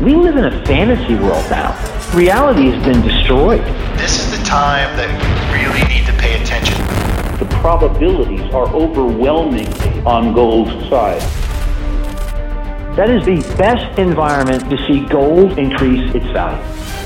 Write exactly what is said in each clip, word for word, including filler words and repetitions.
We live in a fantasy world now. Reality has been destroyed. This is the time that you really need to pay attention. The probabilities are overwhelming on gold's side. That is the best environment to see gold increase its value.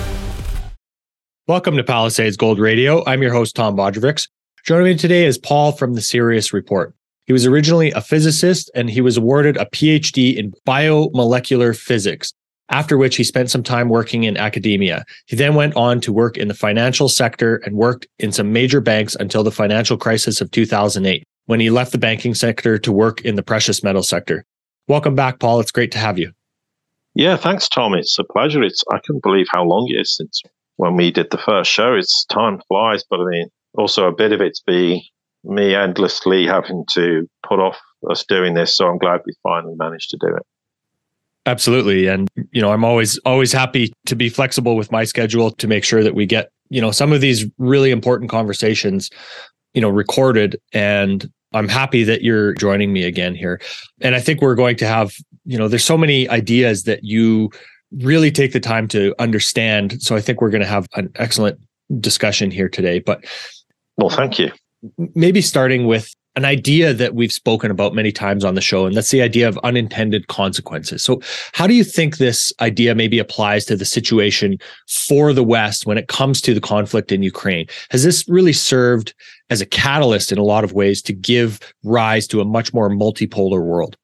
Welcome to Palisades Gold Radio. I'm your host, Tom Bodrovics. Joining me today is Paul from the Sirius Report. He was originally a physicist, and he was awarded a P H D in biomolecular physics, after which he spent some time working in academia. He then went on to work in the financial sector and worked in some major banks until the financial crisis of two thousand eight, when he left the banking sector to work in the precious metal sector. Welcome back, Paul. It's great to have you. Yeah, thanks, Tom. It's a pleasure. It's I couldn't believe how long it is since when we did the first show. It's time flies, but I mean, also a bit of it's been me endlessly having to put off us doing this. So I'm glad we finally managed to do it. Absolutely. And, you know, I'm always, always happy to be flexible with my schedule to make sure that we get, you know, some of these really important conversations, you know, recorded. And I'm happy that you're joining me again here. And I think we're going to have, you know, there's so many ideas that you really take the time to understand. So I think we're going to have an excellent discussion here today. But well, thank you. Maybe starting with an idea that we've spoken about many times on the show, and that's the idea of unintended consequences. So how do you think this idea maybe applies to the situation for the West when it comes to the conflict in Ukraine? Has this really served as a catalyst in a lot of ways to give rise to a much more multipolar world?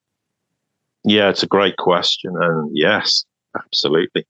Yeah, it's a great question. And yes, absolutely.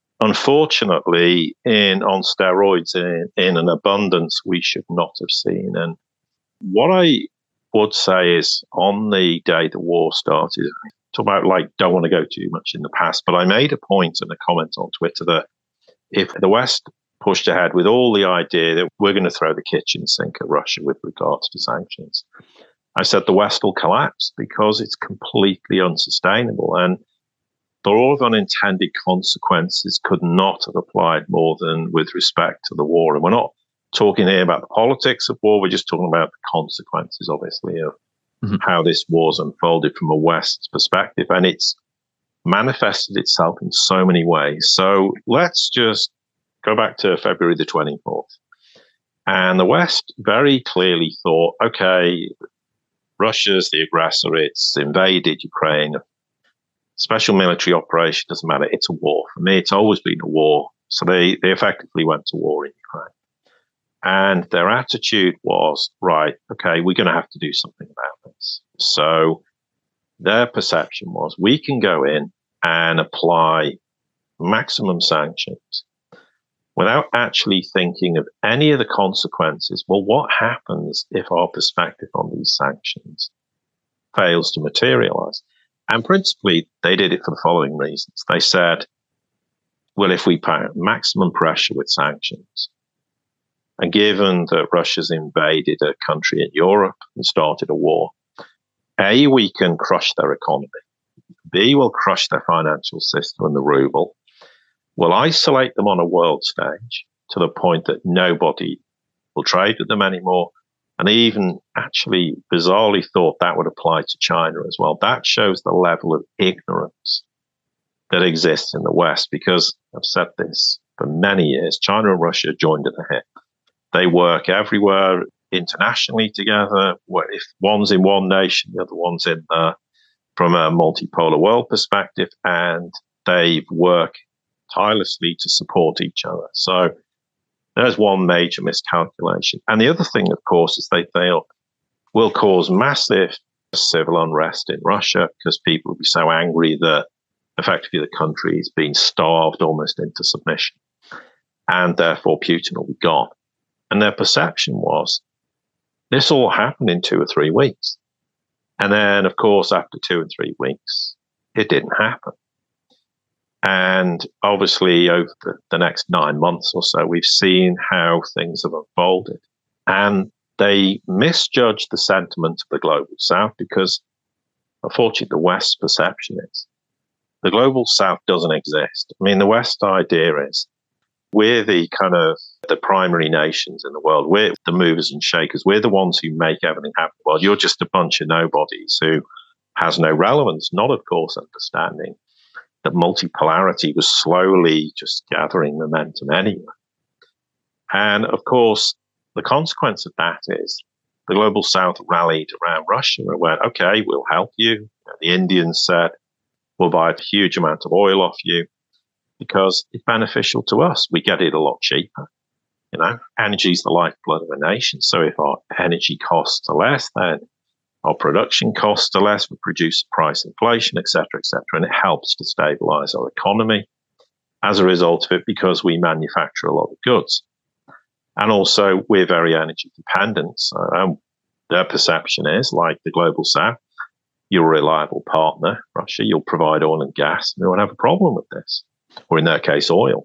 Unfortunately, in on steroids, in, in an abundance we should not have seen. And what I would say is, on the day the war started, talk about like don't want to go too much in the past, but I made a point and a comment on Twitter that if the West pushed ahead with all the idea that we're going to throw the kitchen sink at Russia with regards to sanctions, I said the West will collapse because it's completely unsustainable. And the law of unintended consequences could not have applied more than with respect to the war. And we're not talking here about the politics of war. We're just talking about the consequences, obviously, of mm-hmm. how this war's unfolded from a West's perspective. And it's manifested itself in so many ways. So let's just go back to February the twenty-fourth. And the West very clearly thought, okay, Russia's the aggressor. It's invaded Ukraine. Special military operation doesn't matter. It's a war. For me, it's always been a war. So they, they effectively went to war in Ukraine. And their attitude was, right, okay, we're going to have to do something about this. So their perception was, we can go in and apply maximum sanctions without actually thinking of any of the consequences. Well, what happens if our perspective on these sanctions fails to materialize? And principally, they did it for the following reasons. They said, well, if we put maximum pressure with sanctions, and given that Russia's invaded a country in Europe and started a war, A, we can crush their economy. B, we'll crush their financial system and the ruble. We'll isolate them on a world stage to the point that nobody will trade with them anymore. And they even actually bizarrely thought that would apply to China as well. That shows the level of ignorance that exists in the West, because I've said this for many years, China and Russia joined at the hip. They work everywhere internationally together. If one's in one nation, the other one's in uh, from a multipolar world perspective, and they work tirelessly to support each other. So there's one major miscalculation. And the other thing, of course, is they feel will cause massive civil unrest in Russia because people will be so angry that effectively the country is being starved almost into submission. And therefore Putin will be gone. And their perception was this all happened in two or three weeks. And then, of course, after two and three weeks, it didn't happen. And obviously, over the, the next nine months or so, we've seen how things have unfolded. And they misjudged the sentiment of the global South because, unfortunately, the West's perception is the global South doesn't exist. I mean, the West idea is we're the kind of the primary nations in the world. We're the movers and shakers. We're the ones who make everything happen. Well, you're just a bunch of nobodies who has no relevance, not, of course, understanding that multipolarity was slowly just gathering momentum anyway. And of course, the consequence of that is the global south rallied around Russia and went, okay, we'll help you. The Indians said, we'll buy a huge amount of oil off you because it's beneficial to us. We get it a lot cheaper. You know, energy is the lifeblood of a nation. So if our energy costs are less, then our production costs are less. We produce price inflation, et cetera, et cetera. And it helps to stabilize our economy as a result of it because we manufacture a lot of goods. And also, we're very energy dependent. So um, their perception is, like the global south, you're a reliable partner, Russia. You'll provide oil and gas. We won't have a problem with this. Or in their case, oil.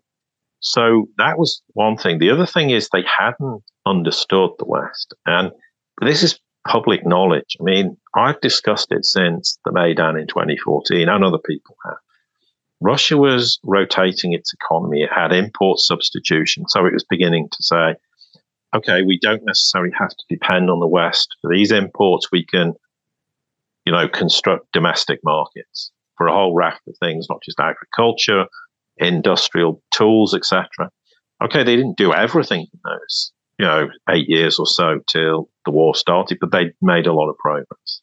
So that was one thing. The other thing is they hadn't understood the West. And this is public knowledge. I mean, I've discussed it since the Maidan in twenty fourteen, and other people have. Russia was rotating its economy. It had import substitution. So it was beginning to say, okay, we don't necessarily have to depend on the West. For these imports, we can, you know, construct domestic markets for a whole raft of things, not just agriculture, industrial tools, et cetera. Okay, they didn't do everything in those, you know, eight years or so till the war started, but they made a lot of progress.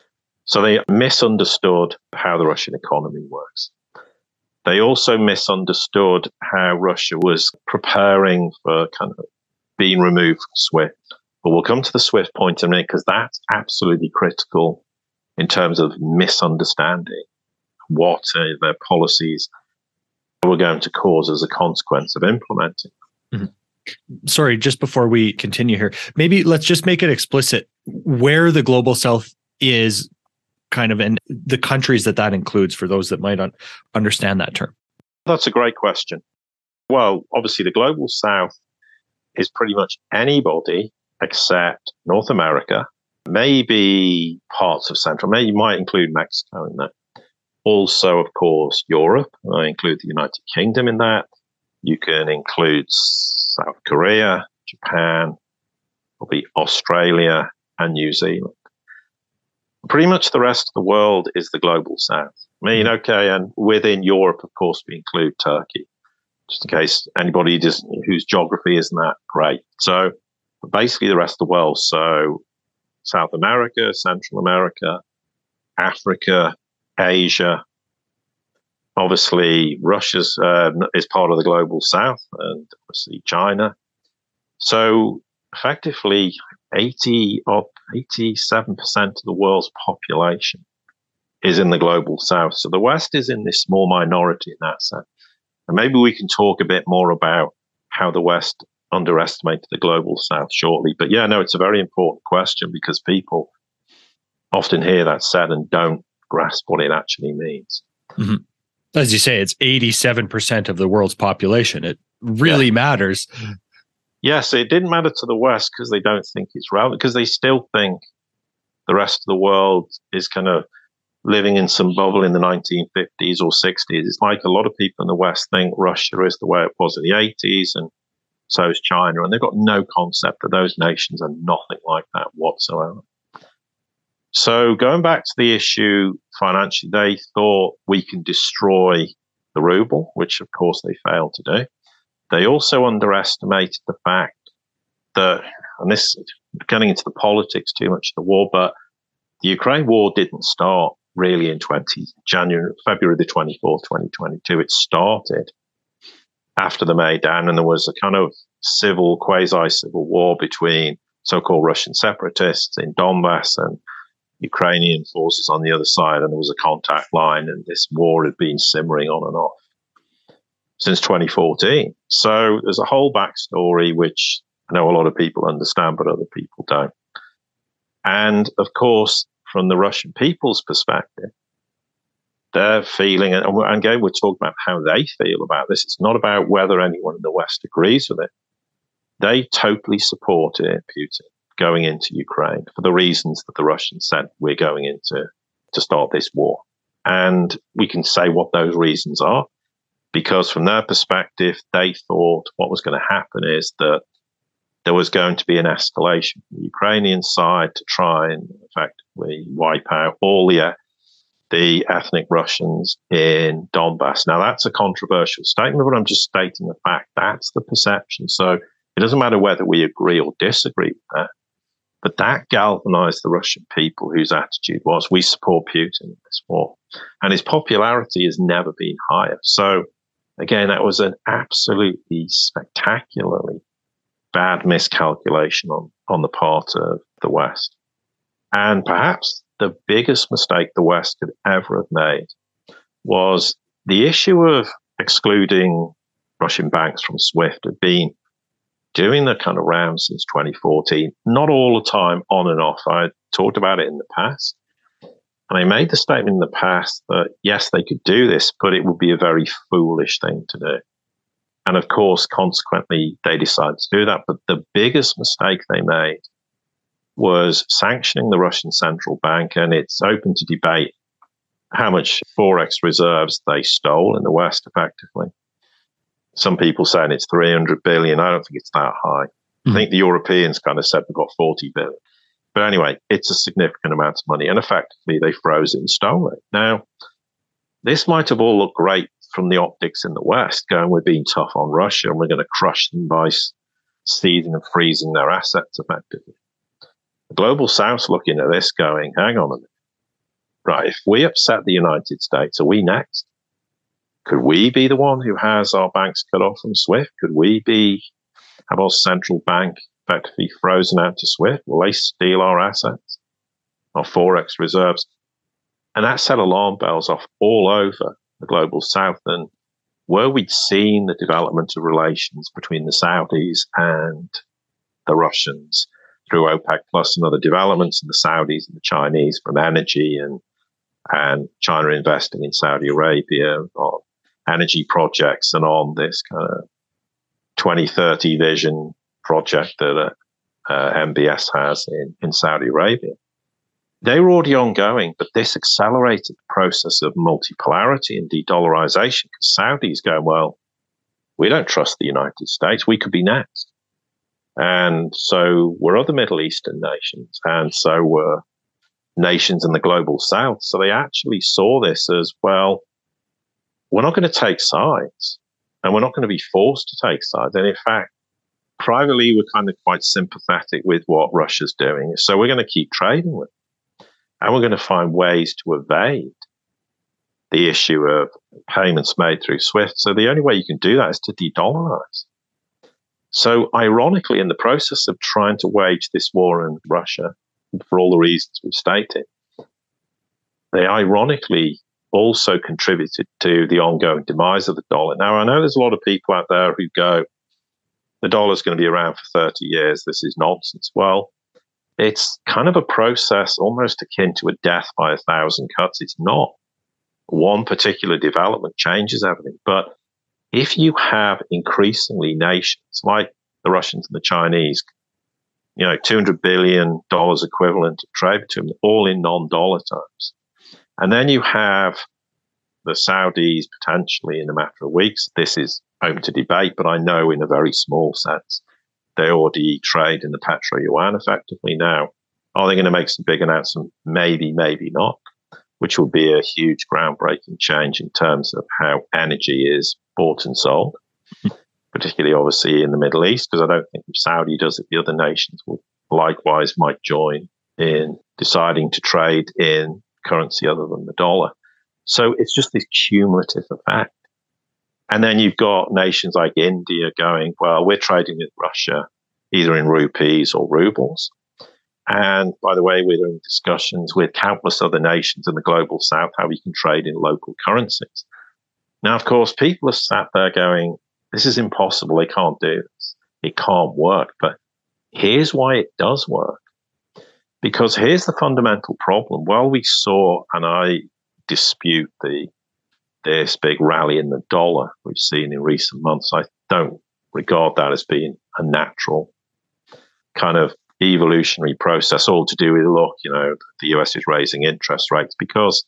So they misunderstood how the Russian economy works. They also misunderstood how Russia was preparing for kind of being removed from SWIFT. But we'll come to the SWIFT point in a minute because that's absolutely critical in terms of misunderstanding what uh, their policies were going to cause as a consequence of implementing. Mm-hmm. Sorry, just before we continue here, maybe let's just make it explicit where the global south is kind of, and the countries that that includes for those that might un- understand that term. That's a great question. Well, obviously the global south is pretty much anybody except North America, maybe parts of Central, maybe you might include Mexico in that. Also, of course, Europe. I include the United Kingdom in that. You can include South Korea, Japan, probably Australia, and New Zealand. Pretty much the rest of the world is the global south. I mean, okay, and within Europe, of course, we include Turkey, just in case anybody doesn't, whose geography isn't that great. So basically the rest of the world. So South America, Central America, Africa, Asia, obviously Russia's uh, is part of the global south, and obviously China. So effectively, eighty or eighty-seven percent of the world's population is in the global south. So the West is in this small minority in that sense. And maybe we can talk a bit more about how the West underestimated the global south shortly. But yeah, no, it's a very important question because people often hear that said and don't grasp what it actually means. Mm-hmm. As you say, it's eighty-seven percent of the world's population. It really yeah. matters. Yes, it didn't matter to the West because they don't think it's relevant, because they still think the rest of the world is kind of living in some bubble in the nineteen fifties or sixties. It's like a lot of people in the West think Russia is the way it was in the eighties, and so is China. And they've got no concept that those nations are nothing like that whatsoever. So going back to the issue financially, they thought we can destroy the ruble, which of course they failed to do. They also underestimated the fact that, and this is getting into the politics too much of the war, but the Ukraine war didn't start really in twenty January, February the twenty-fourth, twenty twenty-two. It started after the Maidan, and there was a kind of civil, quasi-civil war between so-called Russian separatists in Donbass and Ukrainian forces on the other side, and there was a contact line, and this war had been simmering on and off since twenty fourteen. So there's a whole backstory which I know a lot of people understand, but other people don't. And of course, from the Russian people's perspective, they're feeling, and again, we're talking about how they feel about this. It's not about whether anyone in the West agrees with it. They totally supported Putin going into Ukraine for the reasons that the Russians said we're going into to start this war. And we can say what those reasons are, because from their perspective, they thought what was going to happen is that there was going to be an escalation from the Ukrainian side to try and effectively wipe out all the the ethnic Russians in Donbass. Now, that's a controversial statement, but I'm just stating the fact. That's the perception. So it doesn't matter whether we agree or disagree with that, but that galvanized the Russian people, whose attitude was, we support Putin in this war. And his popularity has never been higher. So, again, that was an absolutely spectacularly bad miscalculation on, on the part of the West. And perhaps the biggest mistake the West could ever have made was the issue of excluding Russian banks from SWIFT had been doing the kind of round since twenty fourteen, not all the time, on and off. I talked about it in the past. And I made the statement in the past that, yes, they could do this, but it would be a very foolish thing to do. And of course, consequently, they decided to do that. But the biggest mistake they made was sanctioning the Russian central bank. And it's open to debate how much Forex reserves they stole in the West, effectively. Some people saying it's three hundred billion. I don't think it's that high. Mm-hmm. I think the Europeans kind of said they've got forty billion. But anyway, it's a significant amount of money. And effectively, they froze it and stole it. Now, this might have all looked great from the optics in the West, going, we're being tough on Russia and we're going to crush them by seizing and freezing their assets effectively. The global South's looking at this going, hang on a minute. Right, if we upset the United States, are we next? Could we be the one who has our banks cut off from SWIFT? Could we be have our central bank effectively frozen out to SWIFT? Will they steal our assets, our Forex reserves? And that set alarm bells off all over the global South. And where we'd seen the development of relations between the Saudis and the Russians through OPEC Plus and other developments, and the Saudis and the Chinese from energy, and and China investing in Saudi Arabia on energy projects and on this kind of twenty thirty vision project that uh, uh, M B S has in, in Saudi Arabia. They were already ongoing, but this accelerated the process of multipolarity and de-dollarization, because Saudis going, well, we don't trust the United States. We could be next. And so were other Middle Eastern nations, and so were nations in the global South. So they actually saw this as, well, we're not going to take sides, and we're not going to be forced to take sides. And in fact, privately, we're kind of quite sympathetic with what Russia's doing. So we're going to keep trading with them, and we're going to find ways to evade the issue of payments made through SWIFT. So the only way you can do that is to de-dollarize. So ironically, in the process of trying to wage this war in Russia, for all the reasons we've stated, they ironically also contributed to the ongoing demise of the dollar. Now, I know there's a lot of people out there who go, the dollar's going to be around for thirty years. This is nonsense. Well, it's kind of a process almost akin to a death by a thousand cuts. It's not. One particular development changes everything. But if you have increasingly nations like the Russians and the Chinese, you know, two hundred billion dollars equivalent of trade between them, all in non-dollar terms, and then you have the Saudis potentially in a matter of weeks. This is open to debate, but I know in a very small sense, they already trade in the petro yuan effectively now. Are they going to make some big announcement? Maybe, maybe not, which will be a huge groundbreaking change in terms of how energy is bought and sold, particularly obviously in the Middle East, because I don't think if Saudi does it, the other nations will likewise might join in deciding to trade in currency other than the dollar. So it's just this cumulative effect. And then you've got nations like India going, well, we're trading with Russia either in rupees or rubles. And by the way, we're in discussions with countless other nations in the global South how we can trade in local currencies. Now, of course, people are sat there going, this is impossible. They can't do this. It can't work. But here's why it does work. Because here's the fundamental problem. Well, we saw, and I dispute the this big rally in the dollar we've seen in recent months. I don't regard that as being a natural kind of evolutionary process, all to do with, look, you know, the U S is raising interest rates, because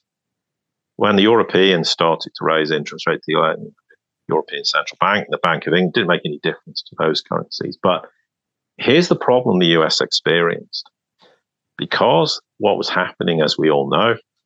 when the Europeans started to raise interest rates, the European Central Bank, the Bank of England, didn't make any difference to those currencies. But here's the problem the U S experienced. Because what was happening, as we all know,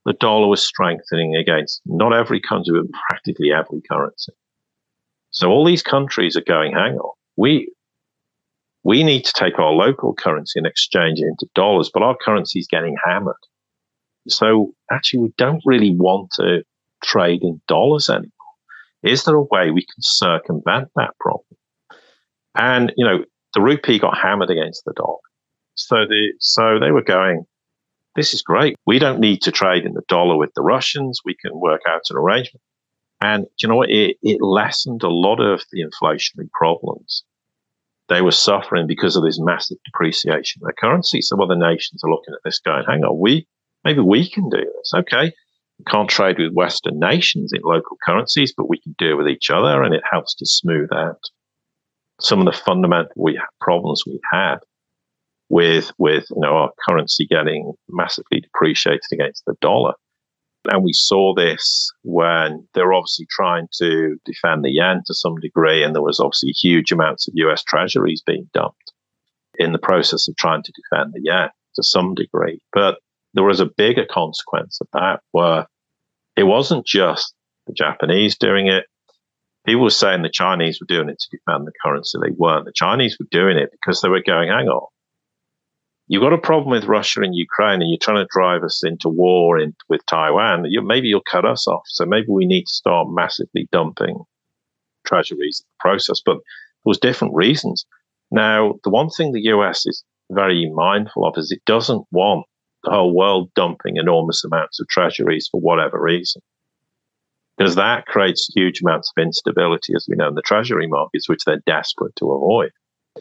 the dollar was strengthening against not every country, but practically every currency. So all these countries are going, hang on, we we need to take our local currency and exchange it into dollars, but our currency is getting hammered. So actually, we don't really want to trade in dollars anymore. Is there a way we can circumvent that problem? And, you know, the rupee got hammered against the dollar. So the so they were going, this is great. We don't need to trade in the dollar with the Russians. We can work out an arrangement. And you know what? It, it lessened a lot of the inflationary problems they were suffering because of this massive depreciation of their currency. So other nations are looking at this going, hang on, we maybe we can do this. Okay, we can't trade with Western nations in local currencies, but we can do it with each other, and it helps to smooth out some of the fundamental we problems we had with with you know our currency getting massively depreciated against the dollar. And we saw this when they were obviously trying to defend the yen to some degree, and there was obviously huge amounts of U S treasuries being dumped in the process of trying to defend the yen to some degree. But there was a bigger consequence of that, where it wasn't just the Japanese doing it. People were saying the Chinese were doing it to defend the currency. They weren't. The Chinese were doing it because they were going, hang on, you've got a problem with Russia and Ukraine, and you're trying to drive us into war in, with Taiwan. You, maybe you'll cut us off. So maybe we need to start massively dumping treasuries in the process. But there was different reasons. Now, the one thing the U S is very mindful of is it doesn't want the whole world dumping enormous amounts of treasuries for whatever reason, because that creates huge amounts of instability, as we know, in the treasury markets, which they're desperate to avoid.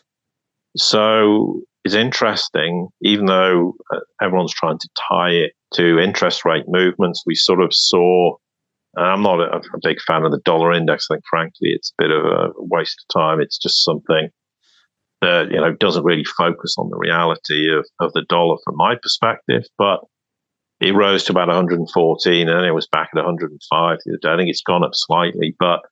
So it's interesting, even though uh, everyone's trying to tie it to interest rate movements, we sort of saw, and I'm not a, a big fan of the dollar index. I think, frankly, it's a bit of a waste of time. It's just something that, you know, doesn't really focus on the reality of, of the dollar from my perspective. But it rose to about one hundred fourteen, and then it was back at one hundred five the other day. I think it's gone up slightly, but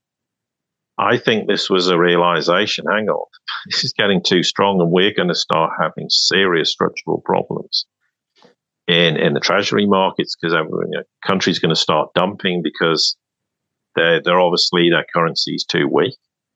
I think this was a realization, hang on, this is getting too strong, and we're going to start having serious structural problems in, in the treasury markets, because you know, countries are going to start dumping because they're, they're obviously, their currency is too weak.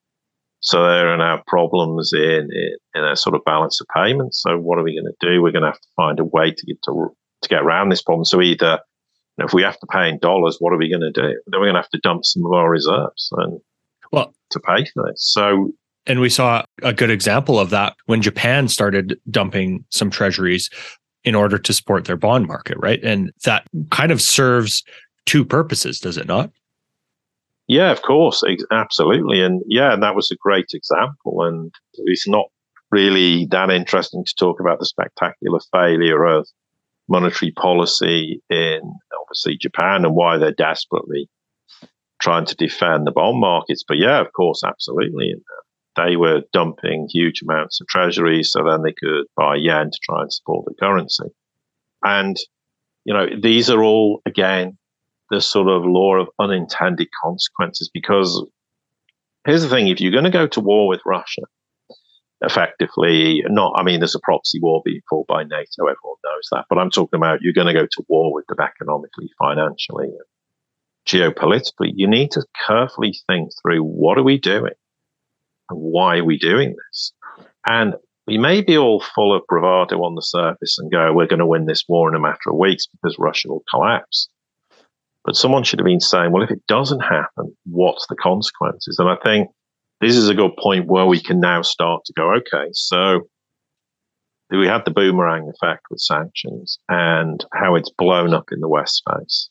So they're going to have problems in, in, in a sort of balance of payments. So what are we going to do? We're going to have to find a way to get to, to get around this problem. So either, you know, if we have to pay in dollars, what are we going to do? Then we're going to have to dump some of our reserves and well, to pay for this. So, and we saw a good example of that when Japan started dumping some treasuries in order to support their bond market, right? And that kind of serves two purposes, does it not? Yeah, of course, absolutely. And yeah, and that was a great example. And it's not really that interesting to talk about the spectacular failure of monetary policy in obviously Japan and why they're desperately trying to defend the bond markets. But yeah, of course, absolutely. They were dumping huge amounts of treasuries so then they could buy yen to try and support the currency. And, you know, these are all, again, the sort of law of unintended consequences, because here's the thing, if you're going to go to war with Russia, effectively, not, I mean, there's a proxy war being fought by NATO, everyone knows that, but I'm talking about you're going to go to war with them economically, financially, geopolitically. You need to carefully think through, what are we doing and why are we doing this? And we may be all full of bravado on the surface and go, we're going to win this war in a matter of weeks because Russia will collapse. But someone should have been saying, well, if it doesn't happen, what's the consequences? And I think this is a good point where we can now start to go, okay, so we had the boomerang effect with sanctions and how it's blown up in the West face.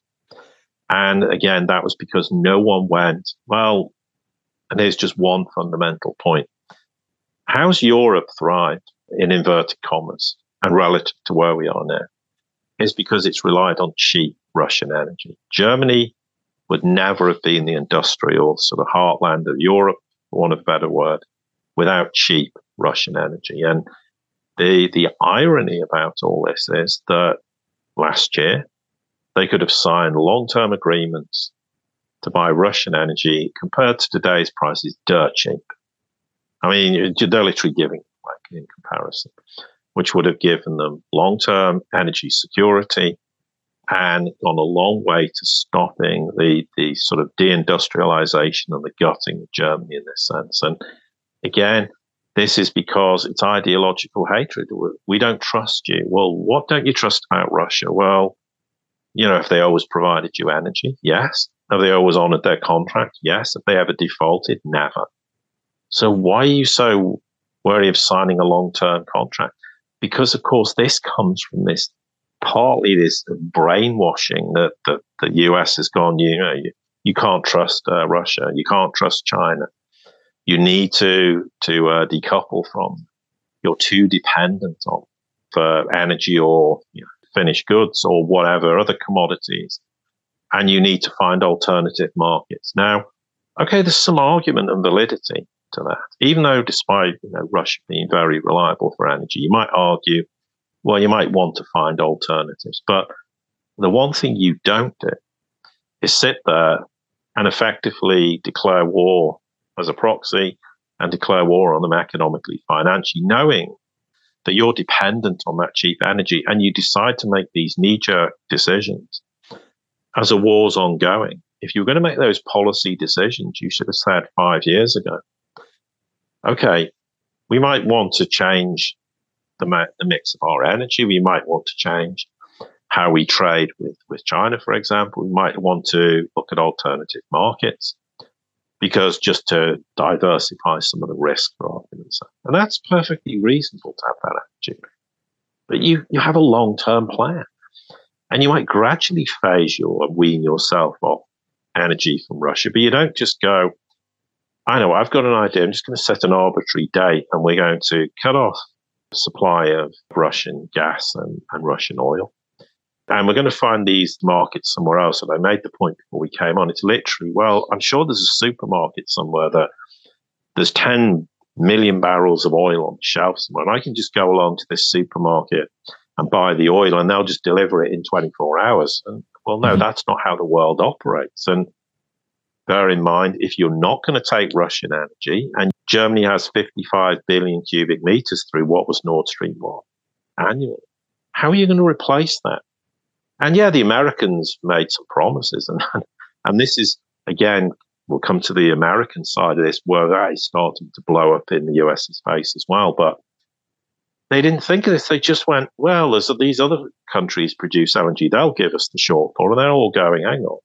And again, that was because no one went, well, and here's just one fundamental point. How's Europe thrived in inverted commas and relative to where we are now? Is because it's relied on cheap Russian energy. Germany would never have been the industrial sort of heartland of Europe, for want of a better word, without cheap Russian energy. And the the irony about all this is that last year, they could have signed long-term agreements to buy Russian energy compared to today's prices, dirt cheap. I mean, they're literally giving like in comparison, which would have given them long-term energy security and gone a long way to stopping the, the sort of deindustrialization and the gutting of Germany in this sense. And again, this is because it's ideological hatred. We don't trust you. Well, what don't you trust about Russia? Well, you know, if they always provided you energy, yes. Have they always honored their contract? Yes. Have they ever defaulted? Never. So why are you so wary of signing a long-term contract? Because, of course, this comes from this, partly this brainwashing that, that the U S has gone, you know, you, you can't trust uh, Russia, you can't trust China. You need to to uh, decouple from. You're too dependent on for energy or you know, finished goods or whatever, other commodities. And you need to find alternative markets. Now, okay, there's some argument and validity to that. Even though despite you know, Russia being very reliable for energy, you might argue, well, you might want to find alternatives. But the one thing you don't do is sit there and effectively declare war as a proxy and declare war on them economically, financially, knowing that you're dependent on that cheap energy and you decide to make these knee-jerk decisions as a war's ongoing. If you're going to make those policy decisions, you should have said five years ago, okay, we might want to change the, ma- the mix of our energy. We might want to change how we trade with, with China, for example. We might want to look at alternative markets because just to diversify some of the risk for argument's sake. And that's perfectly reasonable to have that attitude. But you, you have a long-term plan. And you might gradually phase your, wean yourself off energy from Russia. But you don't just go, I know, I've got an idea. I'm just going to set an arbitrary date and we're going to cut off the supply of Russian gas and, and Russian oil. And we're going to find these markets somewhere else. And I made the point before we came on. It's literally, well, I'm sure there's a supermarket somewhere that there's ten million barrels of oil on the shelf somewhere. And I can just go along to this supermarket and buy the oil and they'll just deliver it in twenty-four hours. And well, no, mm-hmm. that's not how the world operates. And bear in mind, if you're not going to take Russian energy, and Germany has fifty-five billion cubic meters through what was Nord Stream one annually, how are you going to replace that? And yeah, the Americans made some promises. And, and this is, again, we'll come to the American side of this, where that is starting to blow up in the US's face as well. But they didn't think of this. They just went, well, as these other countries produce L N G, they'll give us the shortfall. And they're all going, hang on.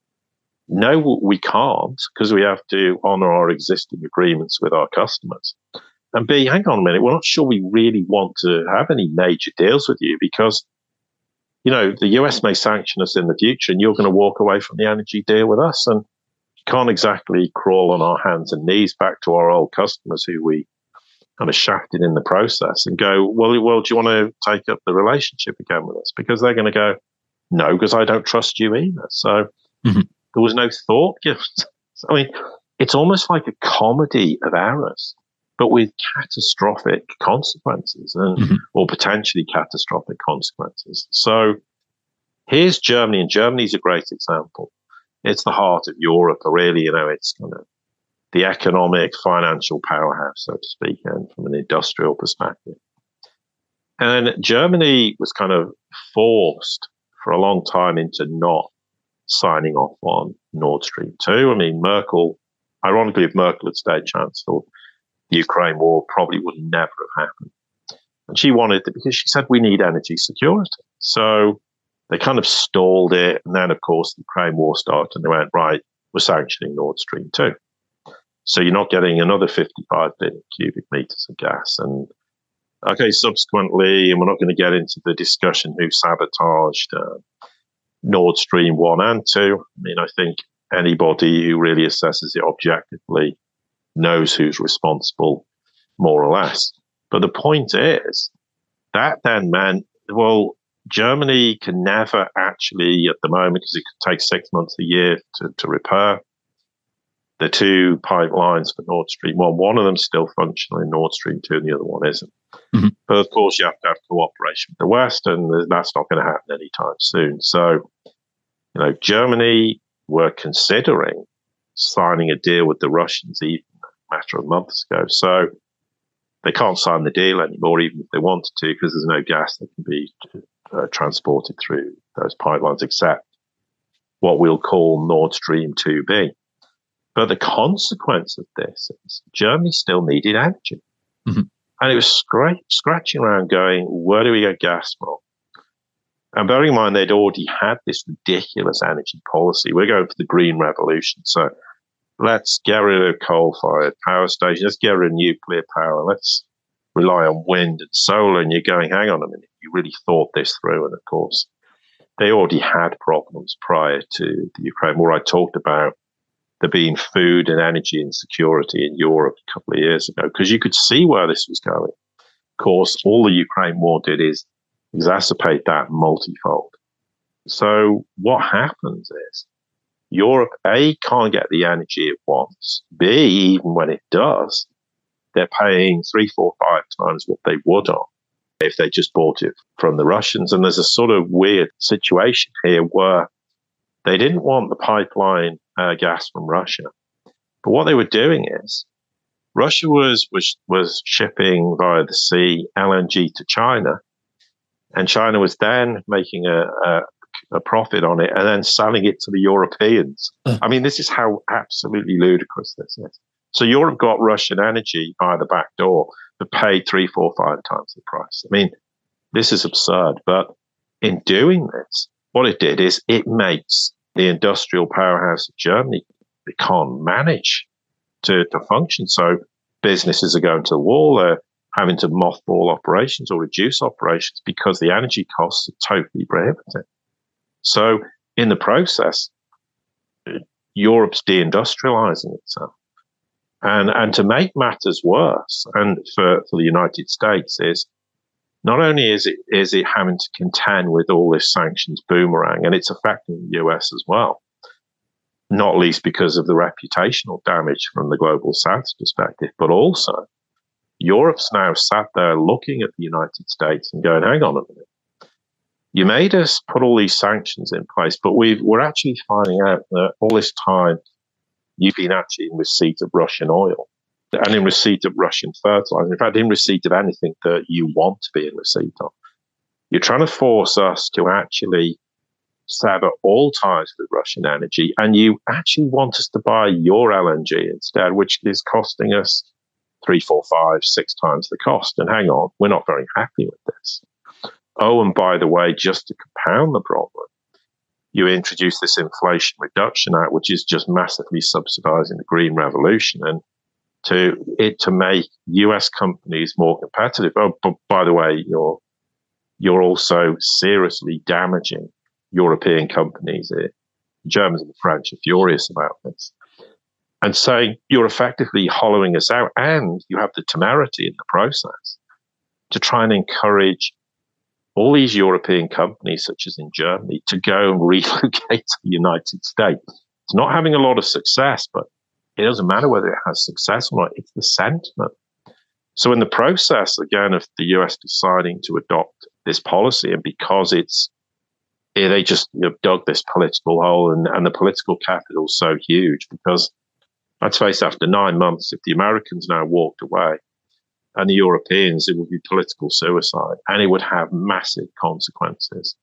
No, we can't, because we have to honor our existing agreements with our customers. And B, hang on a minute, we're not sure we really want to have any major deals with you because, you know, the U S may sanction us in the future and you're going to walk away from the energy deal with us. And you can't exactly crawl on our hands and knees back to our old customers who we kind of shafted in the process and go, well, well, do you want to take up the relationship again with us? Because they're going to go, no, because I don't trust you either. So mm-hmm. there was no thought given. I mean, it's almost like a comedy of errors, but with catastrophic consequences and mm-hmm. or potentially catastrophic consequences. So here's Germany, and Germany's a great example. It's the heart of Europe, really, you know, it's kind of the economic, financial powerhouse, so to speak, and from an industrial perspective. And Germany was kind of forced for a long time into not signing off on Nord Stream two. I mean, Merkel, ironically, if Merkel had stayed chancellor, the Ukraine war probably would never have happened. And she wanted it because she said, we need energy security. So they kind of stalled it. And then, of course, the Ukraine war started and they went, right, we're sanctioning Nord Stream two. So you're not getting another fifty-five billion cubic meters of gas. And okay, subsequently, and we're not going to get into the discussion who sabotaged uh, Nord Stream one and two. I mean, I think anybody who really assesses it objectively knows who's responsible, more or less. But the point is, that then meant, well, Germany can never actually, at the moment, because it could take six months a year to, to repair the two pipelines for Nord Stream one. One of them's still functional in Nord Stream two, and the other one isn't. Mm-hmm. But of course, you have to have cooperation with the West, and that's not going to happen anytime soon. So, you know, Germany were considering signing a deal with the Russians even a matter of months ago. So they can't sign the deal anymore, even if they wanted to, because there's no gas that can be uh, transported through those pipelines, except what we'll call Nord Stream two B. But the consequence of this is Germany still needed energy. Mm-hmm. And it was scra- scratching around going, where do we get gas from? And bearing in mind, they'd already had this ridiculous energy policy. We're going for the green revolution. So let's get rid of coal-fired power stations. Let's get rid of nuclear power. Let's rely on wind and solar. And you're going, hang on a minute, you really thought this through. And of course, they already had problems prior to the Ukraine war. I talked about there being food and energy insecurity in Europe a couple of years ago, because you could see where this was going. Of course, all the Ukraine war did is exacerbate that multifold. So what happens is Europe, A, can't get the energy it wants. B, even when it does, they're paying three, four, five times what they would on if they just bought it from the Russians. And there's a sort of weird situation here where they didn't want the pipeline uh, gas from Russia. But what they were doing is Russia was, was, was shipping via the sea L N G to China, and China was then making a, a, a profit on it and then selling it to the Europeans. Uh. I mean, this is how absolutely ludicrous this is. So Europe got Russian energy by the back door, but paid three, four, five times the price. I mean, this is absurd. But in doing this, what it did is it makes the industrial powerhouse of Germany, it can't manage to, to function. So businesses are going to the wall. They're having to mothball operations or reduce operations because the energy costs are totally prohibitive. So in the process, Europe's deindustrializing itself. And and to make matters worse, and for, for the United States, is not only is it is it having to contend with all this sanctions boomerang, and it's affecting the U S as well, not least because of the reputational damage from the global South's perspective, but also Europe's now sat there looking at the United States and going, hang on a minute, you made us put all these sanctions in place, but we've, we're actually finding out that all this time you've been actually in receipt of Russian oil and in receipt of Russian fertilizer. In fact, in receipt of anything that you want to be in receipt of. You're trying to force us to actually sever all ties with Russian energy, and you actually want us to buy your L N G instead, which is costing us three, four, five, six times the cost. And hang on, we're not very happy with this. Oh, and by the way, just to compound the problem, you introduce this Inflation Reduction Act, which is just massively subsidizing the green revolution, and to it to make U S companies more competitive. Oh, but by the way, you're you're also seriously damaging European companies. The Germans and the French are furious about this, and saying you're effectively hollowing us out, and you have the temerity in the process to try and encourage all these European companies, such as in Germany, to go and relocate to the United States. It's not having a lot of success, but it doesn't matter whether it has success or not. It's the sentiment. So in the process, again, of the U S deciding to adopt this policy, and because it's, yeah, they just you know, dug this political hole, and, and the political capital is so huge, because let's face it, after nine months, if the Americans now walked away, and the Europeans, it would be political suicide, and it would have massive consequences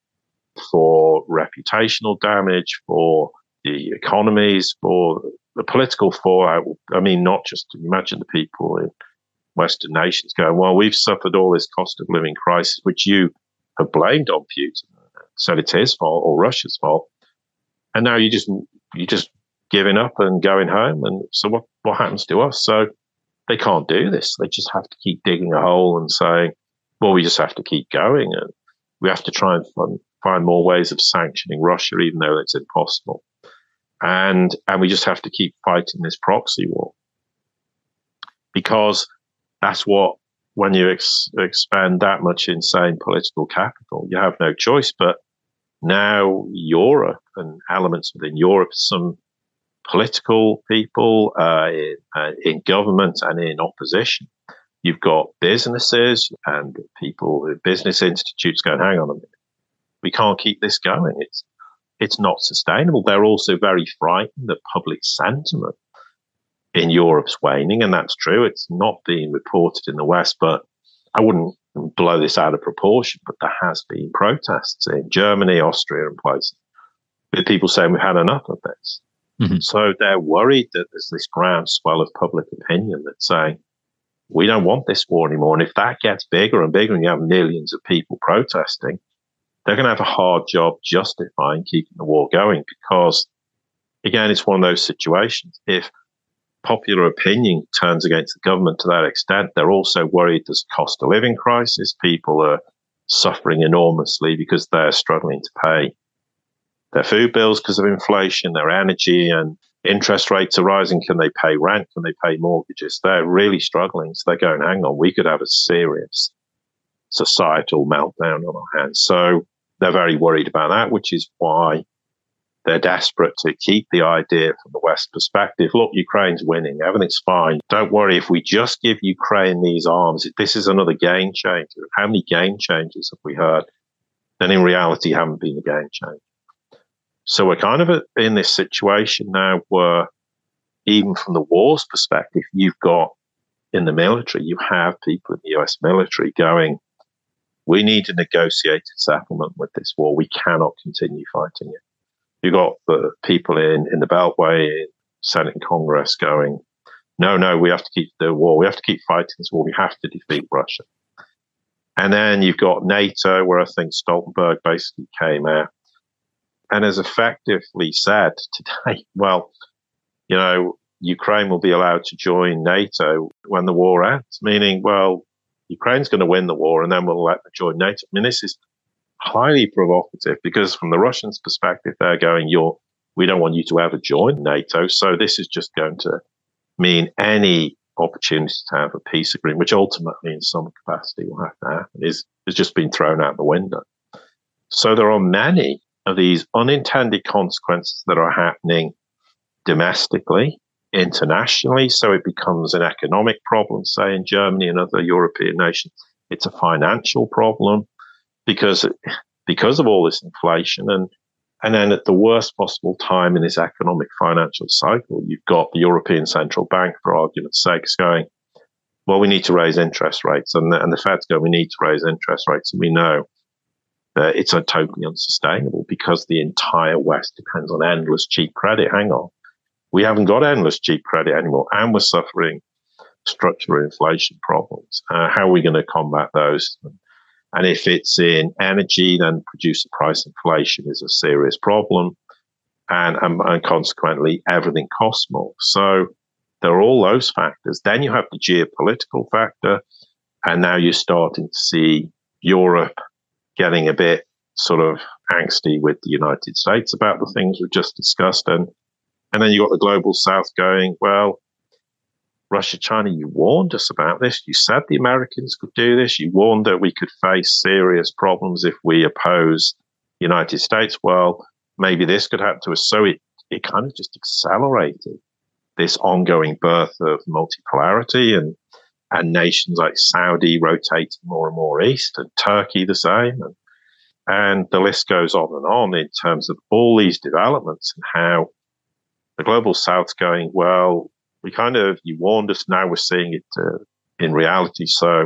for reputational damage, for the economies, for the political fallout. I mean, not just imagine the people in Western nations going, well, we've suffered all this cost of living crisis, which you have blamed on Putin, said it's his fault or Russia's fault, and now you just you just giving up and going home. And so what what happens to us? So they can't do this. They just have to keep digging a hole and saying, well, we just have to keep going, and we have to try and find, find more ways of sanctioning Russia, even though it's impossible. And and we just have to keep fighting this proxy war, because that's what, when you ex- expend that much insane political capital, you have no choice. But now Europe and elements within Europe, some political people uh, in, uh, in government and in opposition, you've got businesses and people, business institutes going, hang on a minute, we can't keep this going. It's it's not sustainable. They're also very frightened that public sentiment in Europe's waning, and that's true. It's not being reported in the West, but I wouldn't blow this out of proportion, but there has been protests in Germany, Austria, and places with people saying we've had enough of this. Mm-hmm. So they're worried that there's this groundswell of public opinion that's saying, we don't want this war anymore. And if that gets bigger and bigger and you have millions of people protesting, they're going to have a hard job justifying keeping the war going because, again, it's one of those situations. If popular opinion turns against the government to that extent, they're also worried there's a cost of living crisis. People are suffering enormously because they're struggling to pay their food bills because of inflation, their energy and interest rates are rising. Can they pay rent? Can they pay mortgages? They're really struggling. So they're going, hang on, we could have a serious societal meltdown on our hands. So they're very worried about that, which is why they're desperate to keep the idea from the West perspective. Look, Ukraine's winning. Everything's fine. Don't worry. If we just give Ukraine these arms, this is another game changer. How many game changers have we heard? And in reality, haven't been a game changer. So we're kind of in this situation now where even from the war's perspective, you've got in the military, you have people in the U S military going, we need a negotiated settlement with this war. We cannot continue fighting it. You've got the people in, in the Beltway, in Senate and Congress going, no, no, we have to keep the war. We have to keep fighting this war. We have to defeat Russia. And then you've got NATO, where I think Stoltenberg basically came out and has effectively said today, well, you know, Ukraine will be allowed to join NATO when the war ends, meaning, well, Ukraine's going to win the war and then we'll let them join NATO. I mean, this is highly provocative because from the Russians' perspective, they're going, you're, we don't want you to ever join NATO. So this is just going to mean any opportunity to have a peace agreement, which ultimately in some capacity will have to happen, is, is just been thrown out the window. So there are many of these unintended consequences that are happening domestically, internationally. So it becomes an economic problem, say in Germany and other European nations. It's a financial problem because, because of all this inflation. And, and then at the worst possible time in this economic financial cycle, you've got the European Central Bank, for argument's sake, going, well, we need to raise interest rates. And the, and the Fed's go, we need to raise interest rates. And we know that it's a totally unsustainable because the entire West depends on endless cheap credit. Hang on. We haven't got endless cheap credit anymore, and we're suffering structural inflation problems. Uh, how are we going to combat those? And if it's in energy, then producer price inflation is a serious problem, and, and, and consequently, everything costs more. So there are all those factors. Then you have the geopolitical factor, and now you're starting to see Europe getting a bit sort of angsty with the United States about the things we've just discussed. And And then you got the global south going, well, Russia, China, you warned us about this. You said the Americans could do this. You warned that we could face serious problems if we oppose the United States. Well, maybe this could happen to us. So it, it kind of just accelerated this ongoing birth of multipolarity and, and nations like Saudi rotating more and more east, and Turkey the same. And, and the list goes on and on in terms of all these developments and how the global south's going, well, we kind of, you warned us, now we're seeing it uh, in reality. So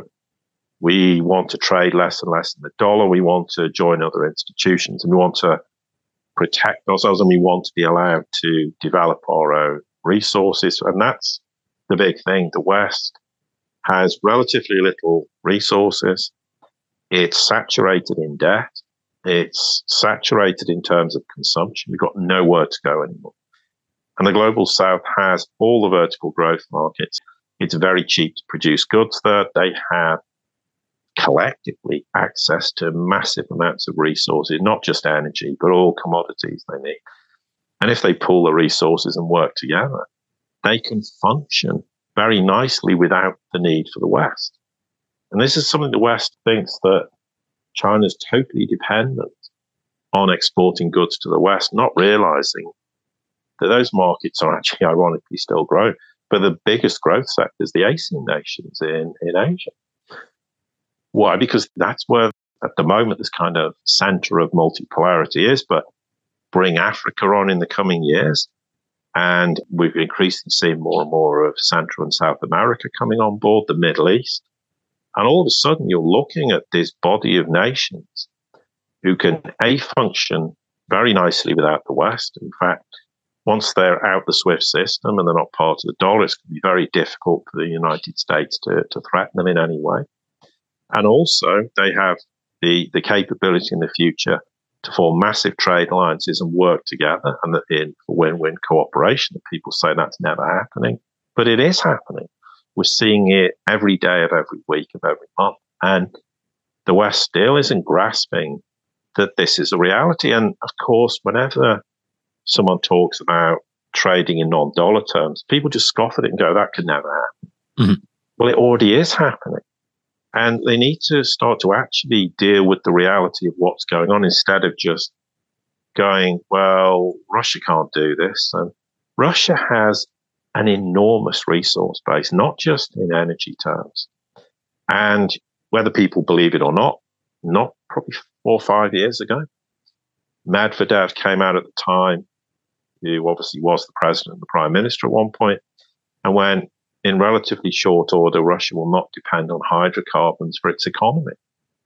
we want to trade less and less in the dollar. We want to join other institutions and we want to protect ourselves and we want to be allowed to develop our own resources. And that's the big thing. The West has relatively little resources. It's saturated in debt. It's saturated in terms of consumption. We've got nowhere to go anymore. And the global south has all the vertical growth markets. It's very cheap to produce goods there. They have collectively access to massive amounts of resources, not just energy, but all commodities they need. And if they pool the resources and work together, they can function very nicely without the need for the West. And this is something the West thinks that China's totally dependent on exporting goods to the West, not realizing that those markets are actually ironically still growing. But the biggest growth sector is the ASEAN nations in, in Asia. Why? Because that's where, at the moment, this kind of center of multipolarity is. But bring Africa on in the coming years, and we've increasingly seen more and more of Central and South America coming on board, the Middle East. And all of a sudden, you're looking at this body of nations who can, A, function very nicely without the West. In fact, once they're out the SWIFT system and they're not part of the dollar, it's going to be very difficult for the United States to, to threaten them in any way. And also, they have the, the capability in the future to form massive trade alliances and work together and in win-win cooperation. People say that's never happening, but it is happening. We're seeing it every day of every week of every month. And the West still isn't grasping that this is a reality. And of course, whenever someone talks about trading in non-dollar terms, people just scoff at it and go, that could never happen. Mm-hmm. Well, it already is happening. And they need to start to actually deal with the reality of what's going on instead of just going, well, Russia can't do this. And Russia has an enormous resource base, not just in energy terms. And whether people believe it or not, not probably four or five years ago, Medvedev came out at the time, who obviously was the president and the prime minister at one point, and went, in relatively short order, Russia will not depend on hydrocarbons for its economy.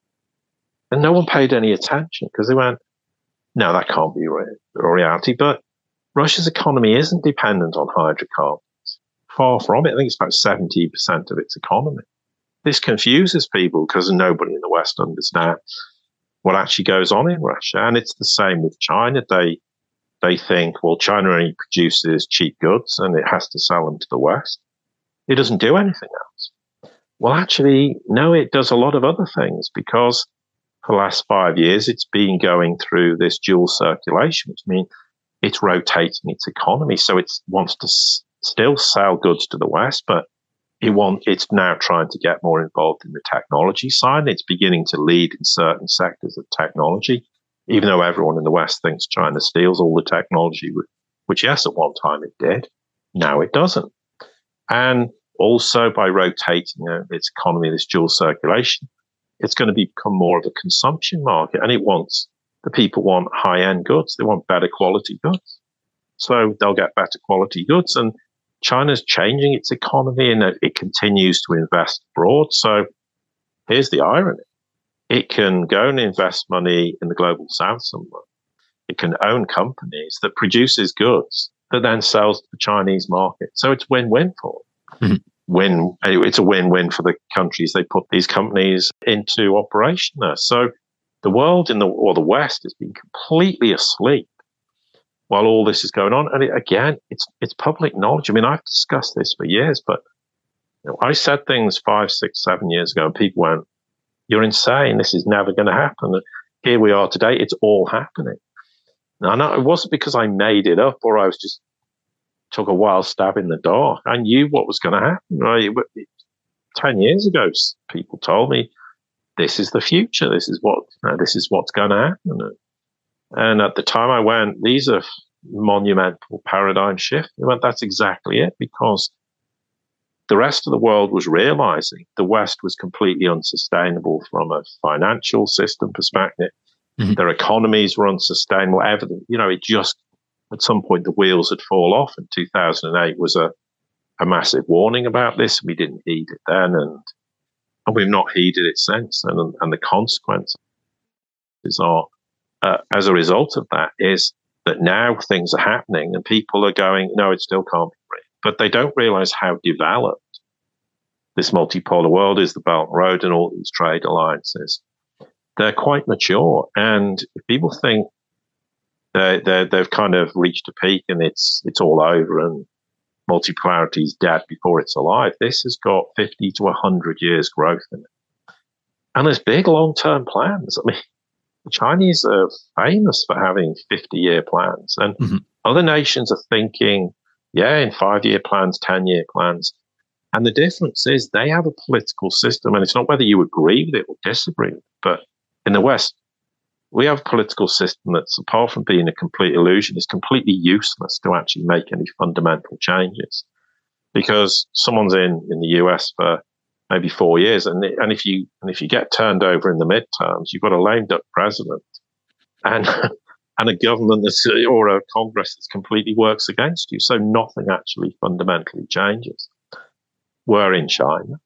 And no one paid any attention because they went, no, that can't be re- reality. But Russia's economy isn't dependent on hydrocarbons. Far from it. I think it's about seventy percent of its economy. This confuses people because nobody in the West understands what actually goes on in Russia. And it's the same with China. They they think, well, China only produces cheap goods and it has to sell them to the West. It doesn't do anything else. Well, actually, no, it does a lot of other things because for the last five years, it's been going through this dual circulation, which means it's rotating its economy. So it wants to s- still sell goods to the West, but it want, it's now trying to get more involved in the technology side. And it's beginning to lead in certain sectors of technology, even though everyone in the West thinks China steals all the technology, which, yes, at one time it did. Now it doesn't. And also by rotating uh, its economy, this dual circulation, it's going to become more of a consumption market. And it wants, the people want high-end goods. They want better quality goods. So they'll get better quality goods. And China's changing its economy and it continues to invest abroad. So here's the irony. It can go and invest money in the global south somewhere. It can own companies that produces goods that then sells to the Chinese market. So it's win-win for them. Mm-hmm. Win. It's a win-win for the countries they put these companies into operation there. So the world in the or the West has been completely asleep while all this is going on. And it, again, it's it's public knowledge. I mean, I've discussed this for years, but you know, I said things five, six, seven years ago, and people went, "You're insane. This is never going to happen." And here we are today. It's all happening. Now, no, it wasn't because I made it up or I was just took a wild stab in the dark. I knew what was going to happen. Right? Ten years ago, people told me this is the future. This is what you know, this is what's going to happen. And at the time, I went, "These are monumental paradigm shifts." I went, "That's exactly it," because the rest of the world was realizing the West was completely unsustainable from a financial system perspective. Mm-hmm. Their economies were unsustainable. Everything, you know, it just, at some point, the wheels had fallen off. And two thousand eight was a, a massive warning about this. We didn't heed it then, and and we've not heeded it since. And, and the consequences are, uh, as a result of that, is that now things are happening and people are going, no, it still can't be free. But they don't realize how developed this multipolar world is, the Belt and Road and all these trade alliances. They're quite mature. And if people think they they've kind of reached a peak and it's it's all over and multipolarity is dead before it's alive, this has got fifty to one hundred years growth in it. And there's big long-term plans. I mean, the Chinese are famous for having fifty-year plans. And mm-hmm. other nations are thinking, yeah, in five-year plans, ten-year plans. And the difference is they have a political system, and it's not whether you agree with it or disagree with it, but in the West, we have a political system that's, apart from being a complete illusion, is completely useless to actually make any fundamental changes. Because someone's in, in the U S for maybe four years, and and if you and if you get turned over in the midterms, you've got a lame duck president and and a government that's or a Congress that completely works against you. So nothing actually fundamentally changes. Where in China,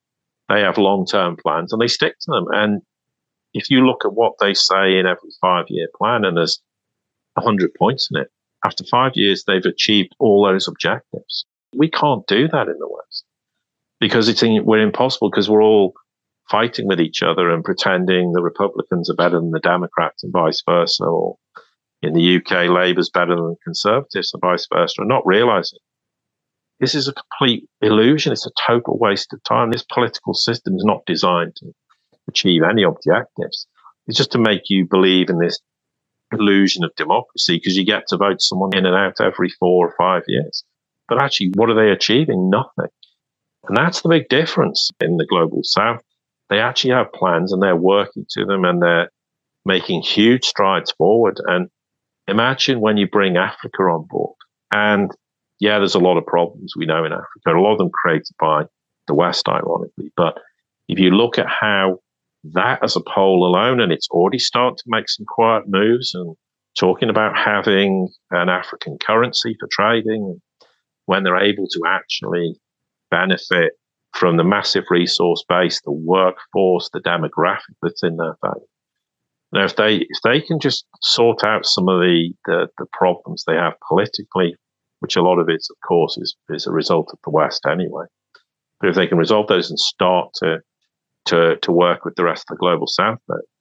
they have long-term plans and they stick to them. And if you look at what they say in every five-year plan, and there's one hundred points in it, after five years, they've achieved all those objectives. We can't do that in the West because it's in, we're impossible because we're all fighting with each other and pretending the Republicans are better than the Democrats and vice versa, or in the U K, Labour's better than the Conservatives and vice versa, and not realising this is a complete illusion. It's a total waste of time. This political system is not designed to achieve any objectives. It's just to make you believe in this illusion of democracy because you get to vote someone in and out every four or five years. But actually, what are they achieving? Nothing. And that's the big difference in the global south. They actually have plans and they're working to them and they're making huge strides forward. And imagine when you bring Africa on board. And yeah, there's a lot of problems we know in Africa, a lot of them created by the West, ironically. But if you look at how that as a pole alone, and it's already starting to make some quiet moves and talking about having an African currency for trading, when they're able to actually benefit from the massive resource base, the workforce, the demographic that's in their value. Now, if they if they can just sort out some of the, the, the problems they have politically, which a lot of it, of course, is, is a result of the West anyway, but if they can resolve those and start to to to work with the rest of the global south,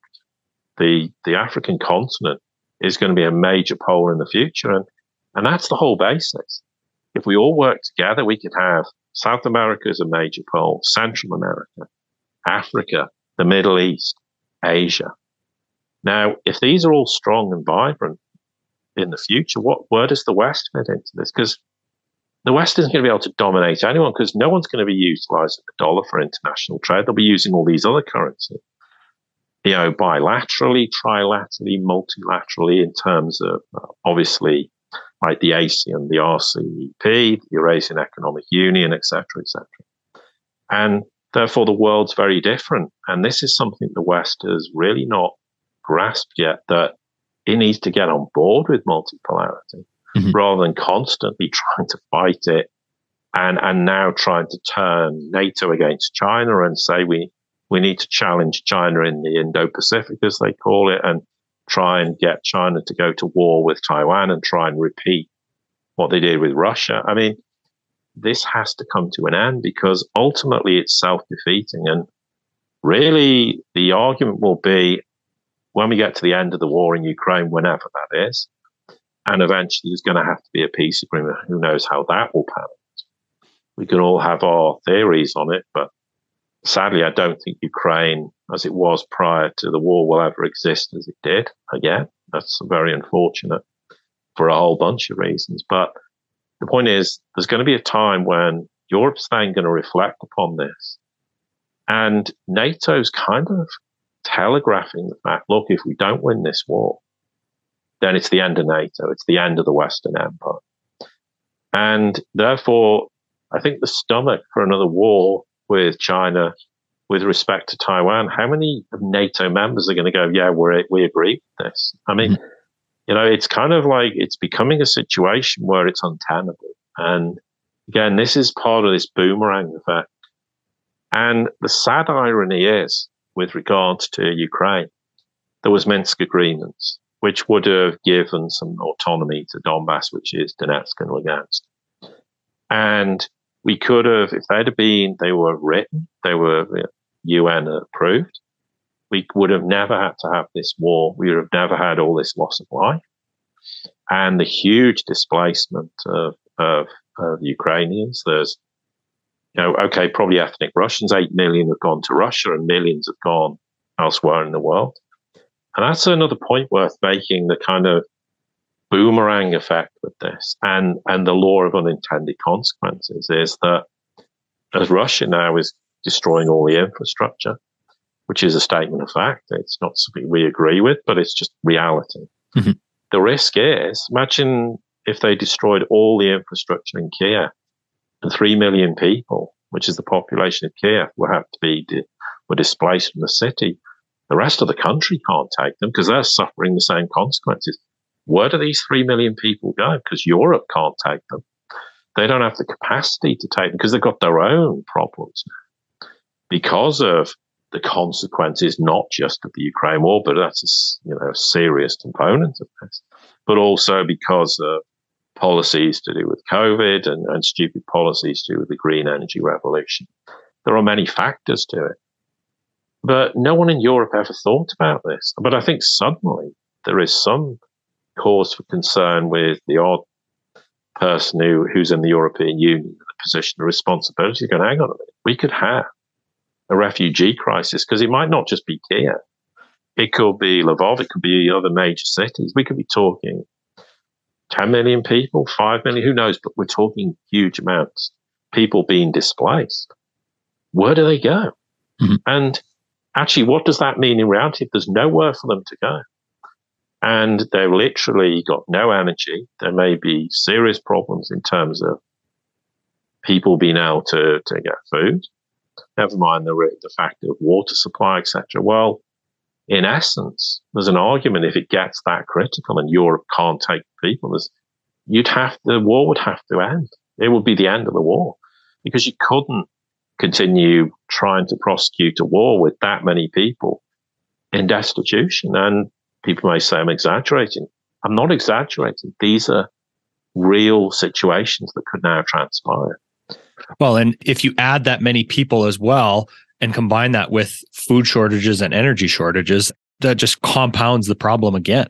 the the African continent is going to be a major pole in the future, and and that's the whole basis. If we all work together, we could have South America as a major pole, Central America, Africa, the Middle East, Asia. Now, if these are all strong and vibrant in the future, what where does the West fit into this? Because the West isn't going to be able to dominate anyone because no one's going to be utilizing the dollar for international trade. They'll be using all these other currencies, you know, bilaterally, trilaterally, multilaterally in terms of uh, obviously like the ASEAN, the R C E P, the Eurasian Economic Union, et cetera, et cetera. And therefore, the world's very different. And this is something the West has really not grasped yet, that it needs to get on board with multipolarity mm-hmm. rather than constantly trying to fight it and, and now trying to turn NATO against China and say we, we need to challenge China in the Indo-Pacific, as they call it, and try and get China to go to war with Taiwan and try and repeat what they did with Russia. I mean, this has to come to an end because ultimately it's self-defeating. And really the argument will be when we get to the end of the war in Ukraine, whenever that is, and eventually there's going to have to be a peace agreement. Who knows how that will pan out? We can all have our theories on it, but sadly, I don't think Ukraine, as it was prior to the war, will ever exist as it did again. That's very unfortunate for a whole bunch of reasons. But the point is, there's going to be a time when Europe's then going to reflect upon this. And NATO's kind of telegraphing the fact, look, if we don't win this war, then it's the end of NATO. It's the end of the Western Empire. And therefore, I think the stomach for another war with China with respect to Taiwan, how many of NATO members are going to go, yeah, we we agree with this? I mean, mm-hmm. you know, it's kind of like it's becoming a situation where it's untenable. And again, this is part of this boomerang effect. And the sad irony is, with regards to Ukraine, there was Minsk agreements, which would have given some autonomy to Donbass, which is Donetsk and Lugansk. And we could have, if they'd have been, they were written, they were U N approved, we would have never had to have this war. We would have never had all this loss of life and the huge displacement of, of, of Ukrainians. There's, you know, okay, probably ethnic Russians, eight million have gone to Russia and millions have gone elsewhere in the world. And that's another point worth making, the kind of boomerang effect with this and, and the law of unintended consequences is that as Russia now is destroying all the infrastructure, which is a statement of fact, it's not something we agree with, but it's just reality. Mm-hmm. The risk is, imagine if they destroyed all the infrastructure in Kiev and three million people, which is the population of Kiev, will have to be, were displaced from the city. The rest of the country can't take them because they're suffering the same consequences. Where do these three million people go? Because Europe can't take them. They don't have the capacity to take them because they've got their own problems. because of the consequences, not just of the Ukraine war, but that's a, you know, a serious component of this, but also because of policies to do with COVID and, and stupid policies to do with the green energy revolution. There are many factors to it. But no one in Europe ever thought about this. But I think suddenly there is some cause for concern with the odd person who, who's in the European Union in a position of responsibility going, hang on a minute, we could have a refugee crisis, because it might not just be Kiev. It could be Lvov, it could be other major cities. We could be talking ten million people, five million, who knows, but we're talking huge amounts. People being displaced. Where do they go? Mm-hmm. And actually, what does that mean in reality if there's nowhere for them to go? And they've literally got no energy. There may be serious problems in terms of people being able to, to get food. Never mind the, the fact of water supply, et cetera. Well, in essence, there's an argument if it gets that critical and Europe can't take people, you'd have the war would have to end. It would be the end of the war, because you couldn't continue trying to prosecute a war with that many people in destitution. And people may say I'm exaggerating. I'm not exaggerating. These are real situations that could now transpire. Well, and if you add that many people as well and combine that with food shortages and energy shortages, that just compounds the problem again.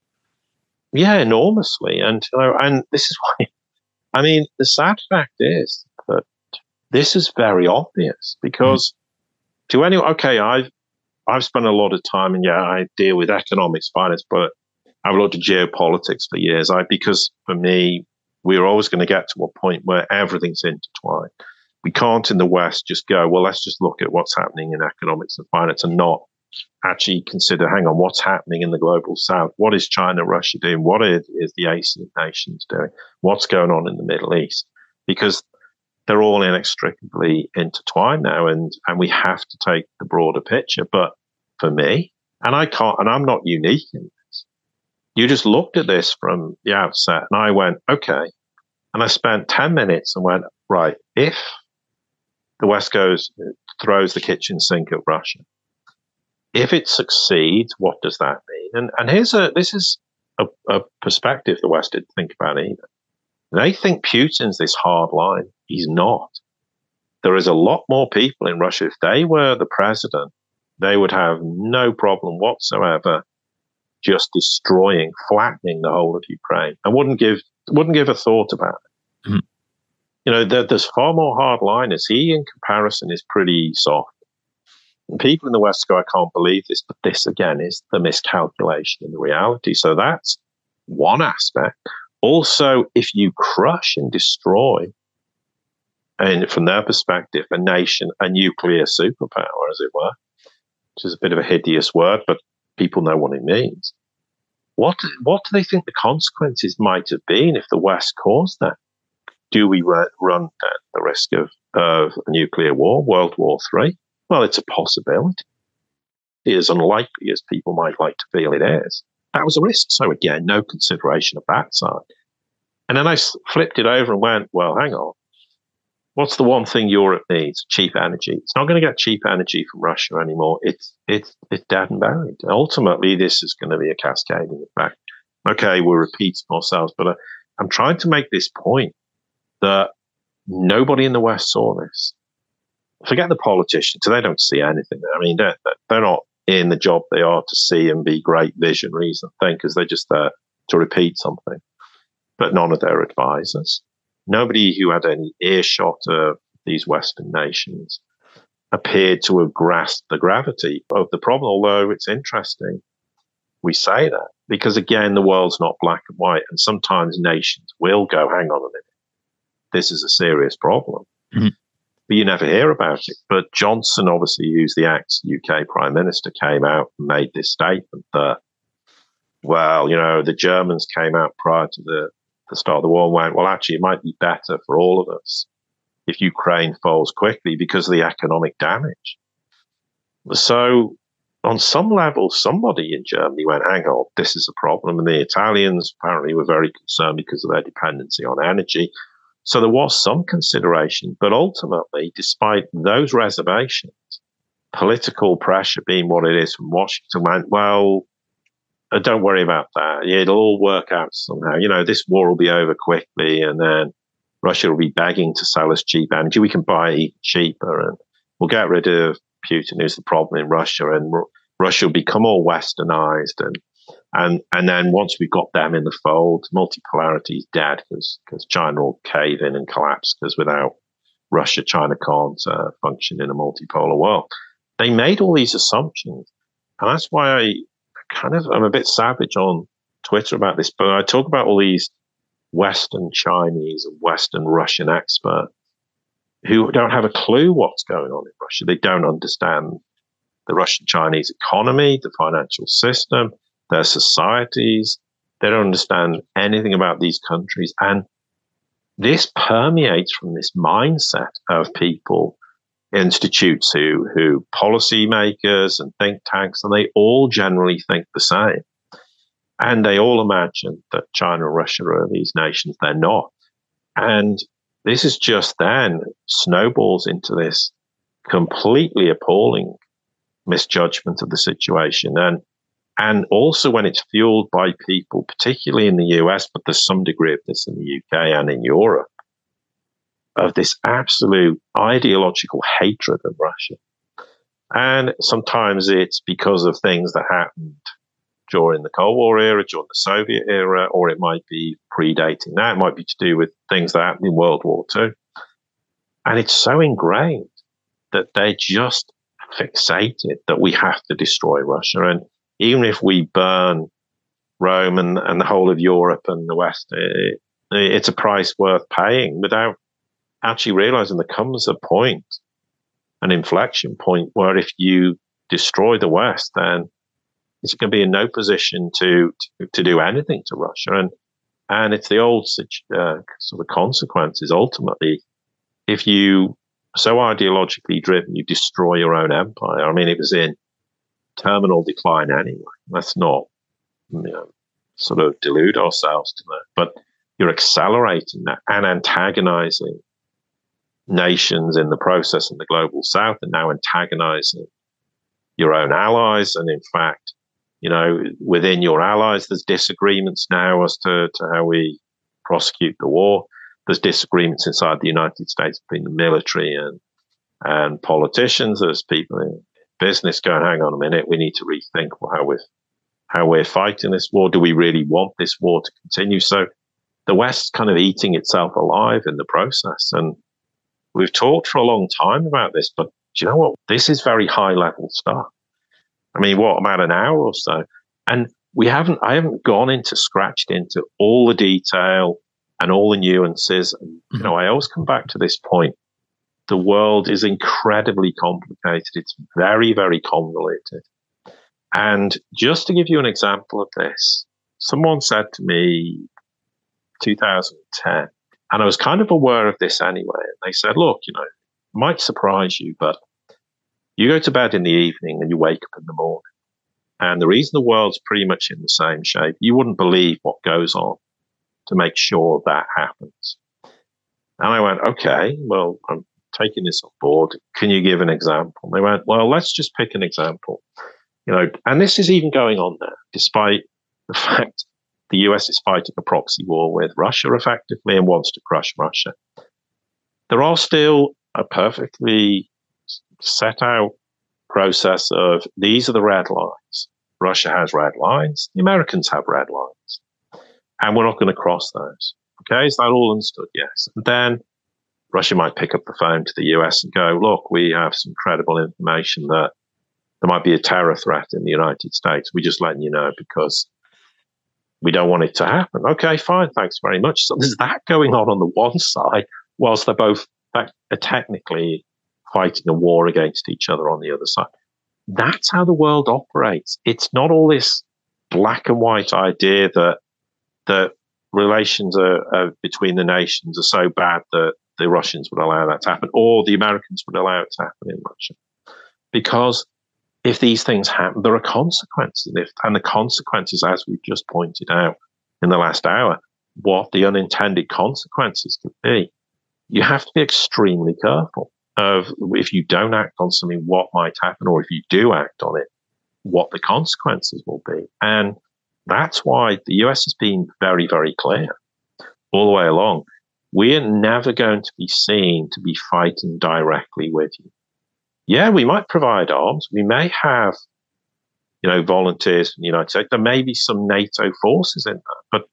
Yeah, enormously. And, you know, and this is why, I mean, the sad fact is that this is very obvious, because mm. to anyone, okay, I've, I've spent a lot of time, and yeah, I deal with economics, finance, but I've looked at geopolitics for years. I, because for me, we're always going to get to a point where everything's intertwined. We can't in the West just go, well, let's just look at what's happening in economics and finance and not actually consider, hang on, what's happening in the global South? What is China, Russia doing? What is, is the ASEAN nations doing? What's going on in the Middle East? Because they're all inextricably intertwined now, and, and we have to take the broader picture. But for me, and I can't, and I'm not unique in this, you just looked at this from the outset, and I went, okay. And I spent ten minutes and went, right, if the West goes, throws the kitchen sink at Russia, if it succeeds, what does that mean? And, and here's a, this is a, a perspective the West didn't think about either. They think Putin's this hard line. He's not. There is a lot more people in Russia. If they were the president, they would have no problem whatsoever just destroying, flattening the whole of Ukraine, and wouldn't give wouldn't give a thought about it. Mm-hmm. You know, there, there's far more hardliners. He, in comparison, is pretty soft. And people in the West go, I can't believe this, but this again is the miscalculation in the reality. So that's one aspect. Also, if you crush and destroy, and from their perspective, a nation, a nuclear superpower, as it were, which is a bit of a hideous word, but people know what it means. What what do they think the consequences might have been if the West caused that? Do we run, run the risk of, of a nuclear war, World War Three? Well, it's a possibility. It is unlikely as people might like to feel it is. That was a risk. So again, no consideration of that side. And then I flipped it over and went, well, hang on. What's the one thing Europe needs? Cheap energy. It's not going to get cheap energy from Russia anymore. It's it's it's dead and buried. Ultimately, this is going to be a cascading effect. Okay, we're repeating ourselves, but I, I'm trying to make this point that nobody in the West saw this. Forget the politicians. They don't see anything. I mean, they're, they're not in the job they are to see and be great visionaries and thinkers. They're just there to repeat something. But none of their advisors. Nobody who had any earshot of these Western nations appeared to have grasped the gravity of the problem, although it's interesting we say that, because again, the world's not black and white, and sometimes nations will go, hang on a minute, this is a serious problem. Mm-hmm. But you never hear about it. But Johnson, obviously, who's the ex-U K Prime Minister, came out and made this statement that, well, you know, the Germans came out prior to the the start of the war and went, well, actually, it might be better for all of us if Ukraine falls quickly because of the economic damage. So on some level, somebody in Germany went, hang on, this is a problem. And the Italians apparently were very concerned because of their dependency on energy. So there was some consideration. But ultimately, despite those reservations, political pressure being what it is from Washington went, well, uh, don't worry about that. It'll all work out somehow. You know, this war will be over quickly, and then Russia will be begging to sell us cheap energy. We can buy it cheaper, and we'll get rid of Putin, who's the problem in Russia, and R- Russia will become all westernized. And and and then once we've got them in the fold, multipolarity is dead because because China will cave in and collapse, because without Russia, China can't uh, function in a multipolar world. They made all these assumptions, and that's why I kind of I'm a bit savage on Twitter about this. But I talk about all these Western Chinese and Western Russian experts who don't have a clue what's going on in Russia. They don't understand the Russian Chinese economy, the financial system, their societies. They don't understand anything about these countries. And this permeates from this mindset of people, institutes who, who policymakers and think tanks, and they all generally think the same. And they all imagine that China and Russia are these nations. They're not. And this is just then snowballs into this completely appalling misjudgment of the situation. And and also when it's fueled by people, particularly in the U S, but there's some degree of this in the U K and in Europe, of this absolute ideological hatred of Russia. And sometimes it's because of things that happened during the Cold War era, during the Soviet era, or it might be predating that. It might be to do with things that happened in World War Two. And it's so ingrained that they're just fixated that we have to destroy Russia. And even if we burn Rome and, and the whole of Europe and the West, it, it's a price worth paying without actually realizing there comes a point, an inflection point, where if you destroy the West, then it's going to be in no position to, to, to do anything to Russia. And and it's the old uh, sort of consequences. Ultimately, if you are so ideologically driven, you destroy your own empire. I mean, it was in terminal decline anyway. Let's not, you know, sort of delude ourselves to that. But you're accelerating that and antagonizing nations in the process in the global south, and now antagonizing your own allies. And in fact, you know, within your allies, there's disagreements now as to, to how we prosecute the war. There's disagreements inside the United States between the military and and politicians. There's people in business going, hang on a minute, we need to rethink how we're, how we're fighting this war. Do we really want this war to continue? So the West's kind of eating itself alive in the process. And we've talked for a long time about this, but do you know what? This is very high level stuff. I mean, what, about an hour or so? And we haven't, I haven't gone into, scratched into all the detail and all the nuances. And, you know, I always come back to this point. The world is incredibly complicated. It's very, very convoluted. And just to give you an example of this, someone said to me, two thousand ten, and I was kind of aware of this anyway. And they said, look, you know, it might surprise you, but you go to bed in the evening and you wake up in the morning. And the reason the world's pretty much in the same shape, you wouldn't believe what goes on to make sure that happens. And I went, okay, well, I'm taking this on board. Can you give an example? And they went, well, let's just pick an example. You know, and this is even going on now, despite the fact the U S is fighting a proxy war with Russia effectively and wants to crush Russia. There are still a perfectly set out process of these are the red lines. Russia has red lines. The Americans have red lines. And we're not going to cross those. Okay, is that all understood? Yes. And then Russia might pick up the phone to the U S and go, look, we have some credible information that there might be a terror threat in the United States. We're just letting you know because we don't want it to happen. Okay, fine, thanks very much. So there's that going on on the one side, whilst they're both technically fighting a war against each other on the other side. That's how the world operates. It's not all this black and white idea that that relations are, are between the nations are so bad that the Russians would allow that to happen, or the Americans would allow it to happen in Russia. Because if these things happen, there are consequences. If, and the consequences, as we've just pointed out in the last hour, what the unintended consequences could be. You have to be extremely careful. of if you don't act on something, what might happen, or if you do act on it, what the consequences will be. And that's why the U S has been very, very clear all the way along. We are never going to be seen to be fighting directly with you. Yeah, we might provide arms. We may have, you know, volunteers from the United States. There may be some NATO forces in that, but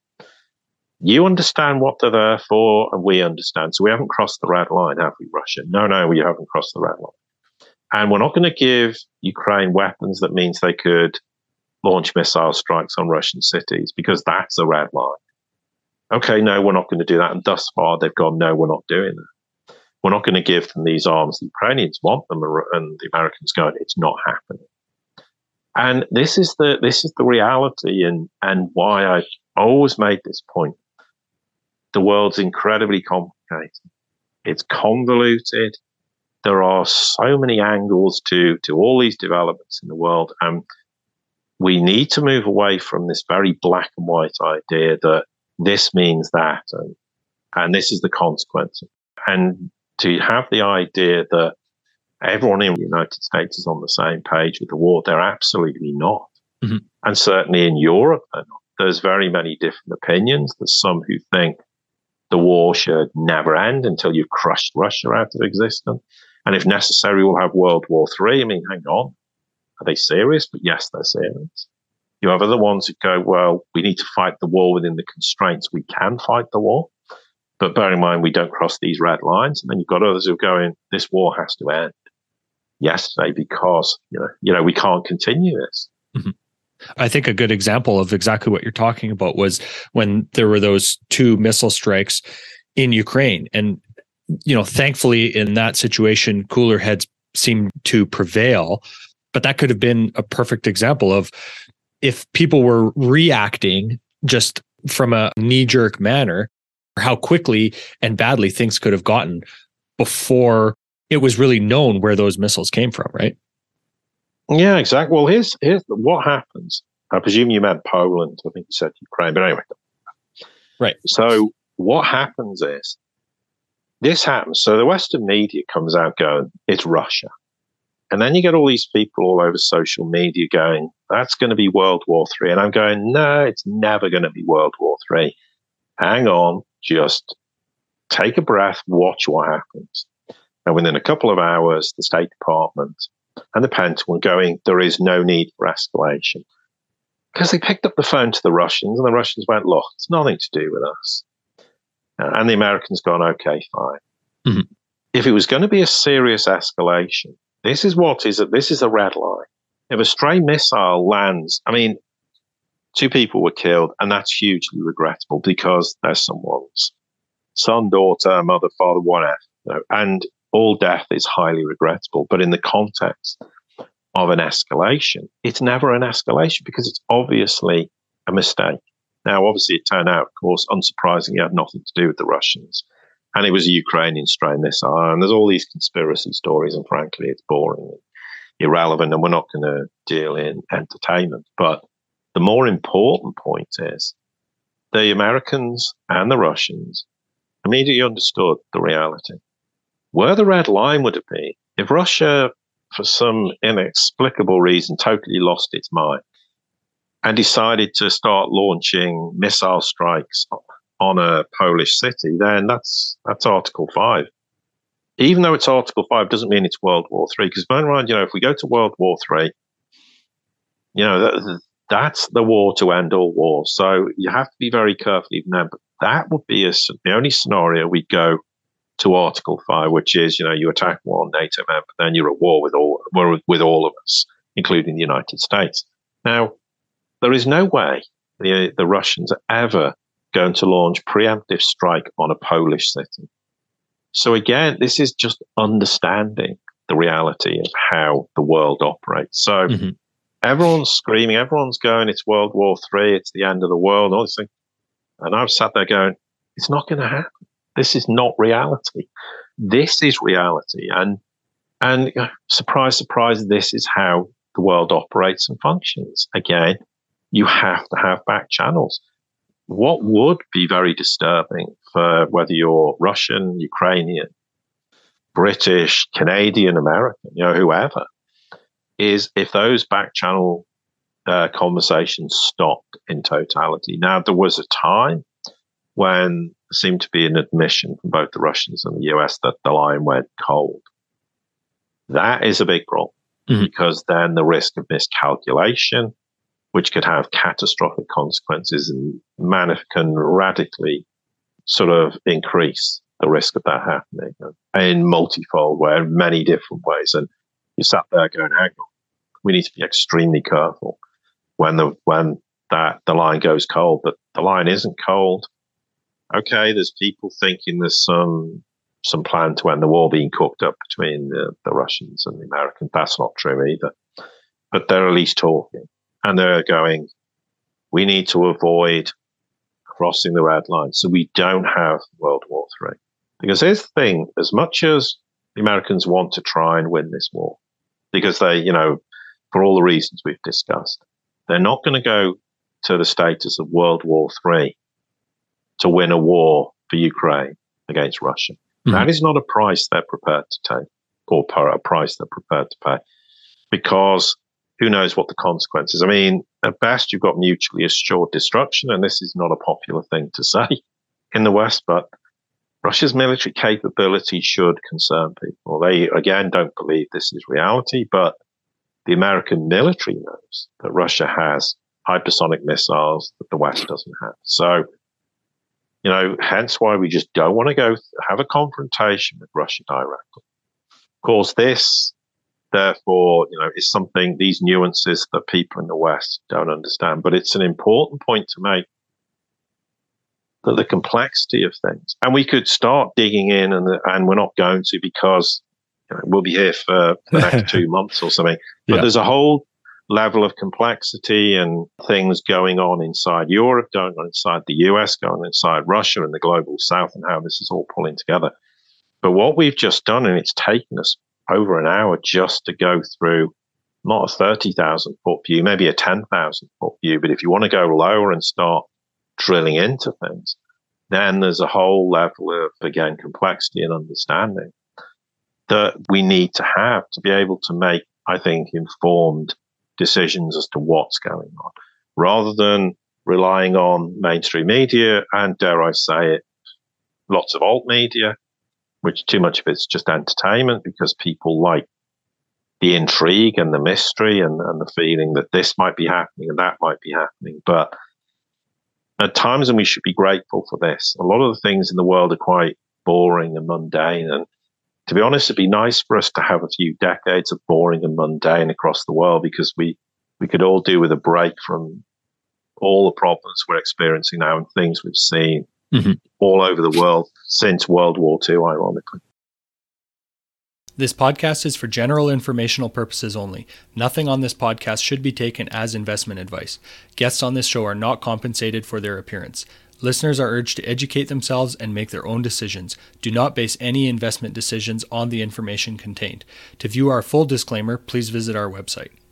you understand what they're there for, and we understand. So we haven't crossed the red line, have we, Russia? No, no, we haven't crossed the red line. And we're not going to give Ukraine weapons that means they could launch missile strikes on Russian cities, because that's a red line. Okay, no, we're not going to do that. And thus far, they've gone, no, we're not doing that. We're not going to give them these arms. The Ukrainians want them, and the Americans go, it's not happening. And this is the this is the reality, and, and why I always made this point. The world's incredibly complicated. It's convoluted. There are so many angles to, to all these developments in the world. And we need to move away from this very black and white idea that this means that, and, and this is the consequence. And to have the idea that everyone in the United States is on the same page with the war, they're absolutely not. Mm-hmm. And certainly in Europe, they're not. There's very many different opinions. There's some who think the war should never end until you've crushed Russia out of existence. And if necessary, we'll have World War Three. I mean, hang on. Are they serious? But yes, they're serious. You have other ones who go, well, we need to fight the war within the constraints. We can fight the war. But bear in mind, we don't cross these red lines. And then you've got others who are going, this war has to end yesterday because, you know, you know, we can't continue this. Mm-hmm. I think a good example of exactly what you're talking about was when there were those two missile strikes in Ukraine. And, you know, thankfully in that situation, cooler heads seemed to prevail. But that could have been a perfect example of if people were reacting just from a knee-jerk manner, how quickly and badly things could have gotten before it was really known where those missiles came from, right? Yeah, exactly. Well, here's here's what happens. I presume you meant Poland. I think you said Ukraine, but anyway. Right. So what happens is this happens. So the Western media comes out going, it's Russia. And then you get all these people all over social media going, that's going to be World War Three. And I'm going, no, it's never going to be World War Three. Hang on, just take a breath, watch what happens. And within a couple of hours, the State Department and the Pentagon going, there is no need for escalation. Because they picked up the phone to the Russians, and the Russians went, look, it's nothing to do with us. Uh, and the Americans gone, okay, fine. Mm-hmm. If it was going to be a serious escalation, this is what is it. This is a red line. If a stray missile lands, I mean, two people were killed, and that's hugely regrettable because they're someone's son, daughter, mother, father, whatever. You know, and all death is highly regrettable. But in the context of an escalation, it's never an escalation because it's obviously a mistake. Now, obviously, it turned out, of course, unsurprisingly, it had nothing to do with the Russians. And it was a Ukrainian stray missile. And there's all these conspiracy stories, and frankly, it's boring and irrelevant, and we're not going to deal in entertainment. But the more important point is the Americans and the Russians immediately understood the reality. Where the red line would have been, if Russia, for some inexplicable reason, totally lost its mind and decided to start launching missile strikes on a Polish city, then that's that's Article five. Even though it's Article five, doesn't mean it's World War Three. Because bear in mind, you know, if we go to World War Three, you know, that, that's the war to end all wars. So you have to be very careful even then. But that would be a, the only scenario we'd go to Article five, which is, you know, you attack one NATO member, then you're at war with all with all of us, including the United States. Now, there is no way the, the Russians are ever going to launch preemptive strike on a Polish city. So again, this is just understanding the reality of how the world operates. So mm-hmm. everyone's screaming, everyone's going, it's World War Three, it's the end of the world, all this thing. And I've sat there going, it's not going to happen. This is not reality. This is reality. And, and surprise, surprise, this is how the world operates and functions. Again, you have to have back channels. What would be very disturbing for whether you're Russian, Ukrainian, British, Canadian, American, you know, whoever, is if those back channel uh, conversations stopped in totality. Now, there was a time when there seemed to be an admission from both the Russians and the U S that the line went cold. That is a big problem, mm-hmm. because then the risk of miscalculation, which could have catastrophic consequences and man- can radically sort of increase the risk of that happening in multifold way, in many different ways. And you sat there going, hang on, we need to be extremely careful when the when that the line goes cold. But the line isn't cold. Okay, there's people thinking there's some some plan to end the war being cooked up between the, the Russians and the Americans. That's not true either. But they're at least talking. And they're going, we need to avoid crossing the red line so we don't have World War Three. Because here's the thing, as much as the Americans want to try and win this war, because they, you know, for all the reasons we've discussed, they're not going to go to the status of World War Three to win a war for Ukraine against Russia. Mm-hmm. That is not a price they're prepared to take, or a price they're prepared to pay, because who knows what the consequences. I mean, at best, you've got mutually assured destruction, and this is not a popular thing to say in the West, but Russia's military capability should concern people. They, again, don't believe this is reality, but the American military knows that Russia has hypersonic missiles that the West doesn't have. So, you know, hence why we just don't want to go have a confrontation with Russia directly. Of course, this, therefore, you know, is something, these nuances that people in the West don't understand. But it's an important point to make, that the complexity of things, and we could start digging in, and and we're not going to, because you know, we'll be here for the next two months or something. But yeah. There's a whole level of complexity and things going on inside Europe, going on inside the U S, going on inside Russia and the global South, and how this is all pulling together. But what we've just done, and it's taken us over an hour just to go through not a thirty thousand foot view, maybe a ten thousand foot view, but if you want to go lower and start drilling into things, then there's a whole level of, again, complexity and understanding that we need to have to be able to make, I think, informed decisions as to what's going on, rather than relying on mainstream media and, dare I say it, lots of alt media, which too much of it's just entertainment, because people like the intrigue and the mystery and, and the feeling that this might be happening and that might be happening. But at times, and we should be grateful for this, a lot of the things in the world are quite boring and mundane. And to be honest, it'd be nice for us to have a few decades of boring and mundane across the world, because we, we could all do with a break from all the problems we're experiencing now and things we've seen mm-hmm. all over the world since World War Two, ironically. This podcast is for general informational purposes only. Nothing on this podcast should be taken as investment advice. Guests on this show are not compensated for their appearance. Listeners are urged to educate themselves and make their own decisions. Do not base any investment decisions on the information contained. To view our full disclaimer, please visit our website.